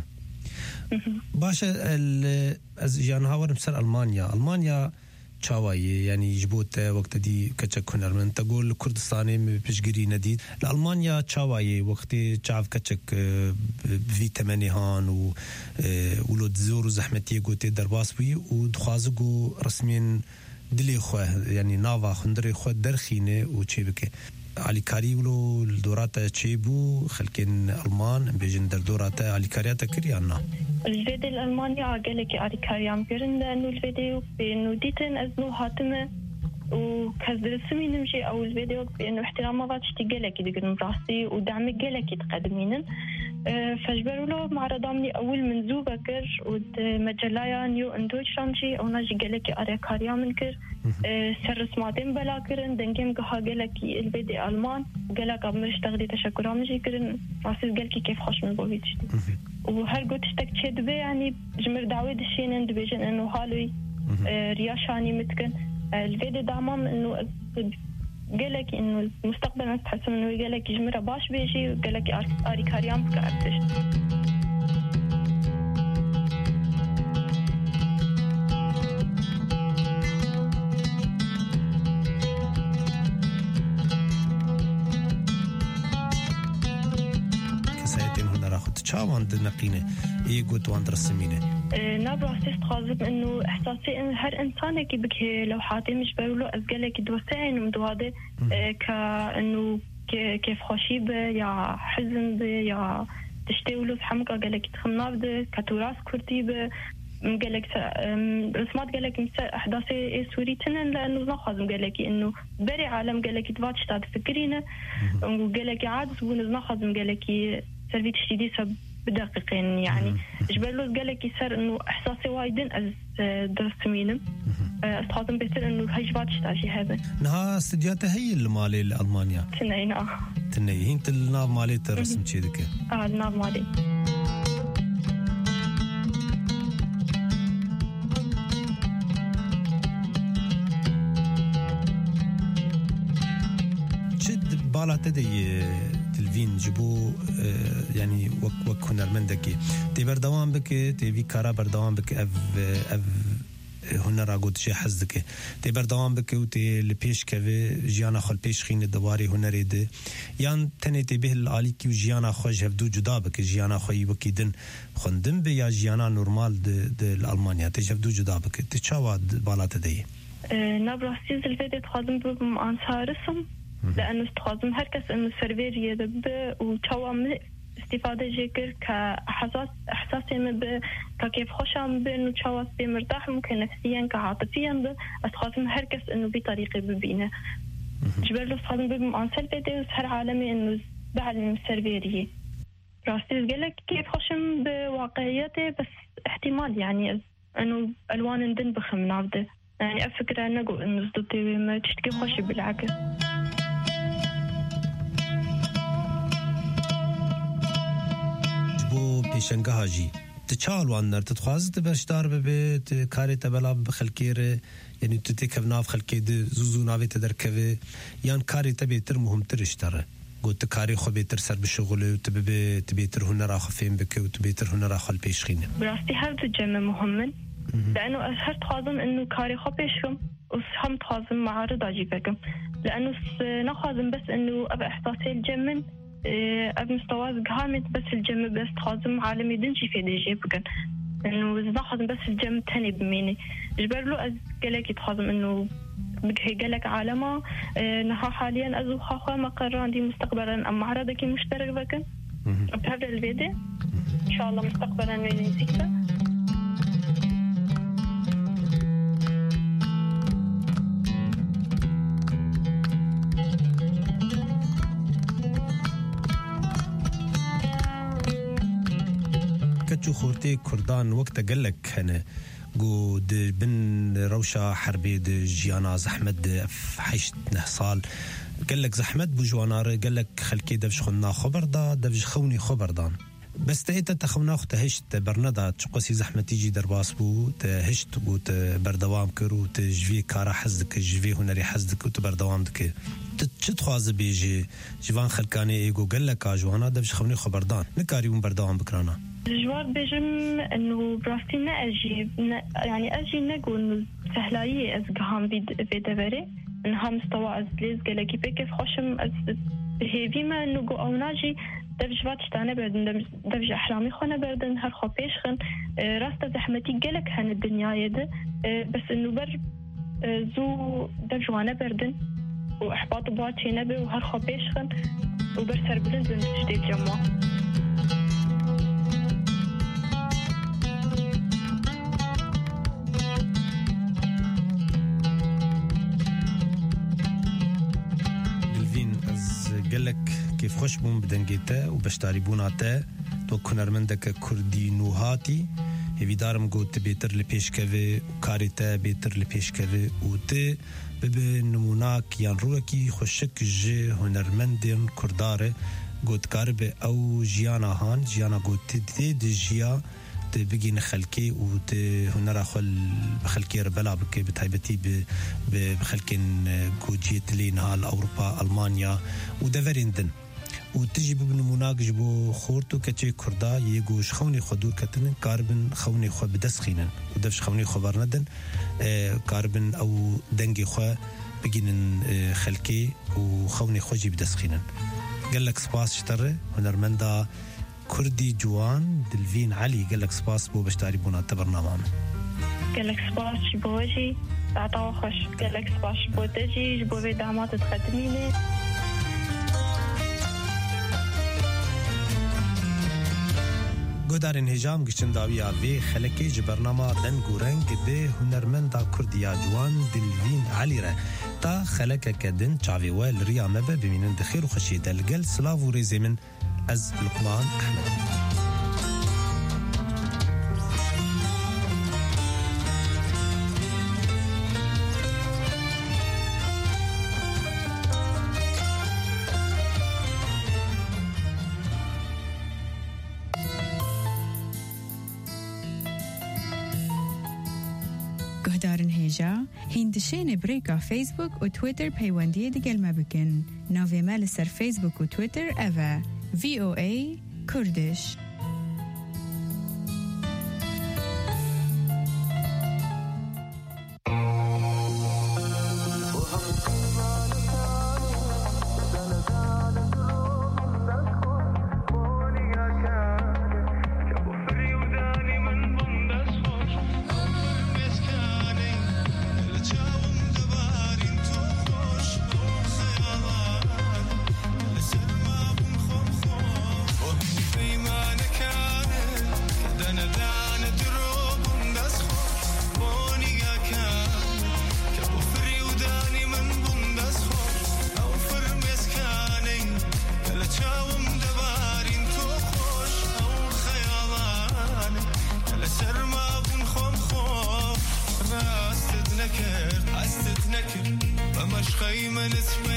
Speaker 6: باشا از جان هاور مسر المانيا المانيا تشاوي يعني جبوت وقت دي كتشك هنرمن تقول كردستاني بيشجري نديد المانيا تشاوي وقت تشاف كتشك في ثمانية هان و ولود زور زحمتي قوت درباس بي ودخازقو رسمين دلي خواه يعني نافا خندري خو درخينه وتشيبك علي كاري ولو الدورات تشيبو خلكن المان بيجن در دورات علي كاريات كريانا
Speaker 7: الفيديو الألماني عقلك أريكاريام كرن لأنه الفيديو بأنه ديتن أزنو هاتمه وكذا سمي نمشي أو الفيديو بأنه احترام ما تشتغلك يدقن براسي ودعمك جلك يتقدمينن فجبروا له معرض مني أول من زو بكر ومجلايا نيو اندوج شانشي أو ناجي جلك أريكاريام منكر سر سماتين بلا كرن دنجم قها جلك الفيديو ألمان جلك أمرش تغدي تشكرام نجي كرن راسي جلك كيف خوش من بوفيتش وهر قلت اشتك تشد بي يعني جمر دعوة دشين دبيجن انه هالوي رياشاني متكن الفيديو دعمام انه قالك انه المستقبل ما تحسن انه قالك جمر باش بيجي وقالك اري كاريام كأبتش
Speaker 6: شاوان نقينه يقول وان رسمينه
Speaker 7: نبرة استخاذ انه احساسي ان هر انسان كي بك لوحاتي مش بقولوا ازقلك دوسين ومدواده كانه كيف خوشي يا حزن يا تشتولو حمقه قالك تخمنا بده كتراث كرتي قالك رسمات قالك احداث سوري تنن لانه ناخذ قالك انه بري عالم قالك تباتش تفكرينه وقالك عاد وناخذ قالك سرفيت شديد سب بدقيقين يعني جبلوز قالك يصير انه احساسي وايدن از درست مينم استخدم بيتر انه هاي جبات شتاشي هذا
Speaker 6: نها استدياته هي المالي لألمانيا
Speaker 7: تنين اه
Speaker 6: تنين هنت الناف مالي ترسم شي ذكي
Speaker 7: اه الناف مالي
Speaker 6: شد بالا تدي تلفين جبو يعني وك وك هنرمندكي تي بردوام بك تي في كارا بردوام بك اف اف هنر اگوت شي حزدك تي بردوام بك وتي لبيش كفي جيانا خل بيش خين دواري هنريد يان تني تي به الالي كي جيانا خوج هفدو جدا بك جيانا خوي وكيدن خندم بي يا جيانا نورمال د د المانيا تجفدو جدا بك تشاواد بالات دي
Speaker 7: نبرة سيز الفيديو تخادم بمعنصارسم لأنه استخدم هركس إنه سيرفير يدب وتوام استفادة جيكر كحساس إحساسي مب ككيف خوشام بإنه تشاوس بمرتاح ممكن نفسيا كعاطفيا ب استخدم هركس إنه بطريقة ببينه جبر له استخدم بمعنصر فيديو سهر عالمي إنه بعد من السيرفيرية راسي قالك كيف خوشم بواقعيته بس احتمال يعني إنه ألوان ندن بخم نابده يعني أفكر أنا جو إنه صدقتي ما تشتكي خوشي بالعكس
Speaker 6: بو پیشنگاه جی تچال وانر تتخواز تبشدار ببیت کاری تبلا بخلکیره یعنی تتکف ناف خلکی ده زوزو ناوی تدرکوه یان کاری تبیتر مهمتر اشتاره گوت کاری خو بیتر سر بشغله و تبی تبیتر هنر آخو فیم بکه و تبیتر هنر آخو الپیشخینه
Speaker 7: براستي هر دو جمع مهمن لأنه هر تخازم إنه كاري خو بيشكم وهم تخازم معارض عجيبكم لأنه نخازم بس إنه أبقى إحساسي الجمن أب مستواز قامت بس الجم بس تخازم عالمي دنشي في دي جيبكن إنه إذا خازم بس الجم تاني بميني جبر له أز قالك يتخازم إنه بقى قالك عالمه نها حاليا أزو خاخوا مقران دي مستقبلا أم معرضك مشترك بكن بهذا الفيديو إن شاء الله مستقبلا نزيكسه
Speaker 6: كتشو خورتي كردان وقت قالك هنا قود بن روشة حربي د جيانا زحمد حيشت نهصال قالك زحمد بوجوانار قالك خلكي دفش خنا خبر دا دفش خوني خبر دان بس تأيت تخونا خو تهشت برندا تقصي زحمة تيجي درباس بو تهشت قوت بردوام كرو تجفي كارا حزدك جفي هنري حزدك وتبردوام دك تتخواز بيجي جوان خلكاني ايقو قالك جوانا دفش خوني خبردان نكاري من بردوام بكرانا
Speaker 7: الجواب بيجم انه براستي نأجي يعني اجي نقول انه سهلاية ازقهام في دبري انها مستوى ازليز قالكي بكيف خوشم از هيفي ما انه قو او ناجي دفج باتشتانه بردن دفج احلامي خونه بردن هر خو بيشخن راستا زحمتي قالك هن الدنيا يده بس انه بر زو دفجوانه بردن واحباط بواتشي نبي وهر خو بيشخن وبر سربلن زن تشتي الجمع
Speaker 6: تعریف خوش بوم بدنگیته و بشتاری بوناته تو کنرمندک کردی نوهاتی هیویدارم گوت بیتر لپیشکوه و کاریته بیتر لپیشکوه و ته ببه نموناک یان روکی خوشک جه هنرمندین کرداره گوتکار به او جیانا هان جیانا گوت دی دی جیا ته بگین خلکی و ته هنر خل بخلکی ربلا بکه بتایبتی بخلکین گوجیت لین هال اوروپا المانیا و دورین دن و تجي بنموناك جبو خورتو كتشي كردا يجوش خوني خدور كتن كاربن خوني خو بدسخينن ودفش خوني خبر ندن اه كاربن او دنجي خو بجينن اه خلكي وخوني خوجي بدسخينن قال لك سباس شتره هنرمندا كردي جوان دلفين علي قال لك سباس بو بشتاري بونا تبرنامج
Speaker 7: قال لك سباس جبوجي تعطوا خوش قال لك سباس جبو تجي جبو في دعمات تخدميني
Speaker 6: گودارن هجام گشتن داوی آوی خلکی جبرنامه دن گورنگ ده هنرمندا کردیا جوان دلوین علی را تا خلک کدن چاوی وال ریا مبه بمینن دخیر و خشی دلگل سلاو و ریزی من از لقمان احمد
Speaker 1: گهدارن هیجا هندشین بریکا فیسبوک و تویتر پیوندی دیگل مبکن ناوی مال سر فیسبوک و تویتر اوه وی او ای کردش
Speaker 8: خيمة نسمة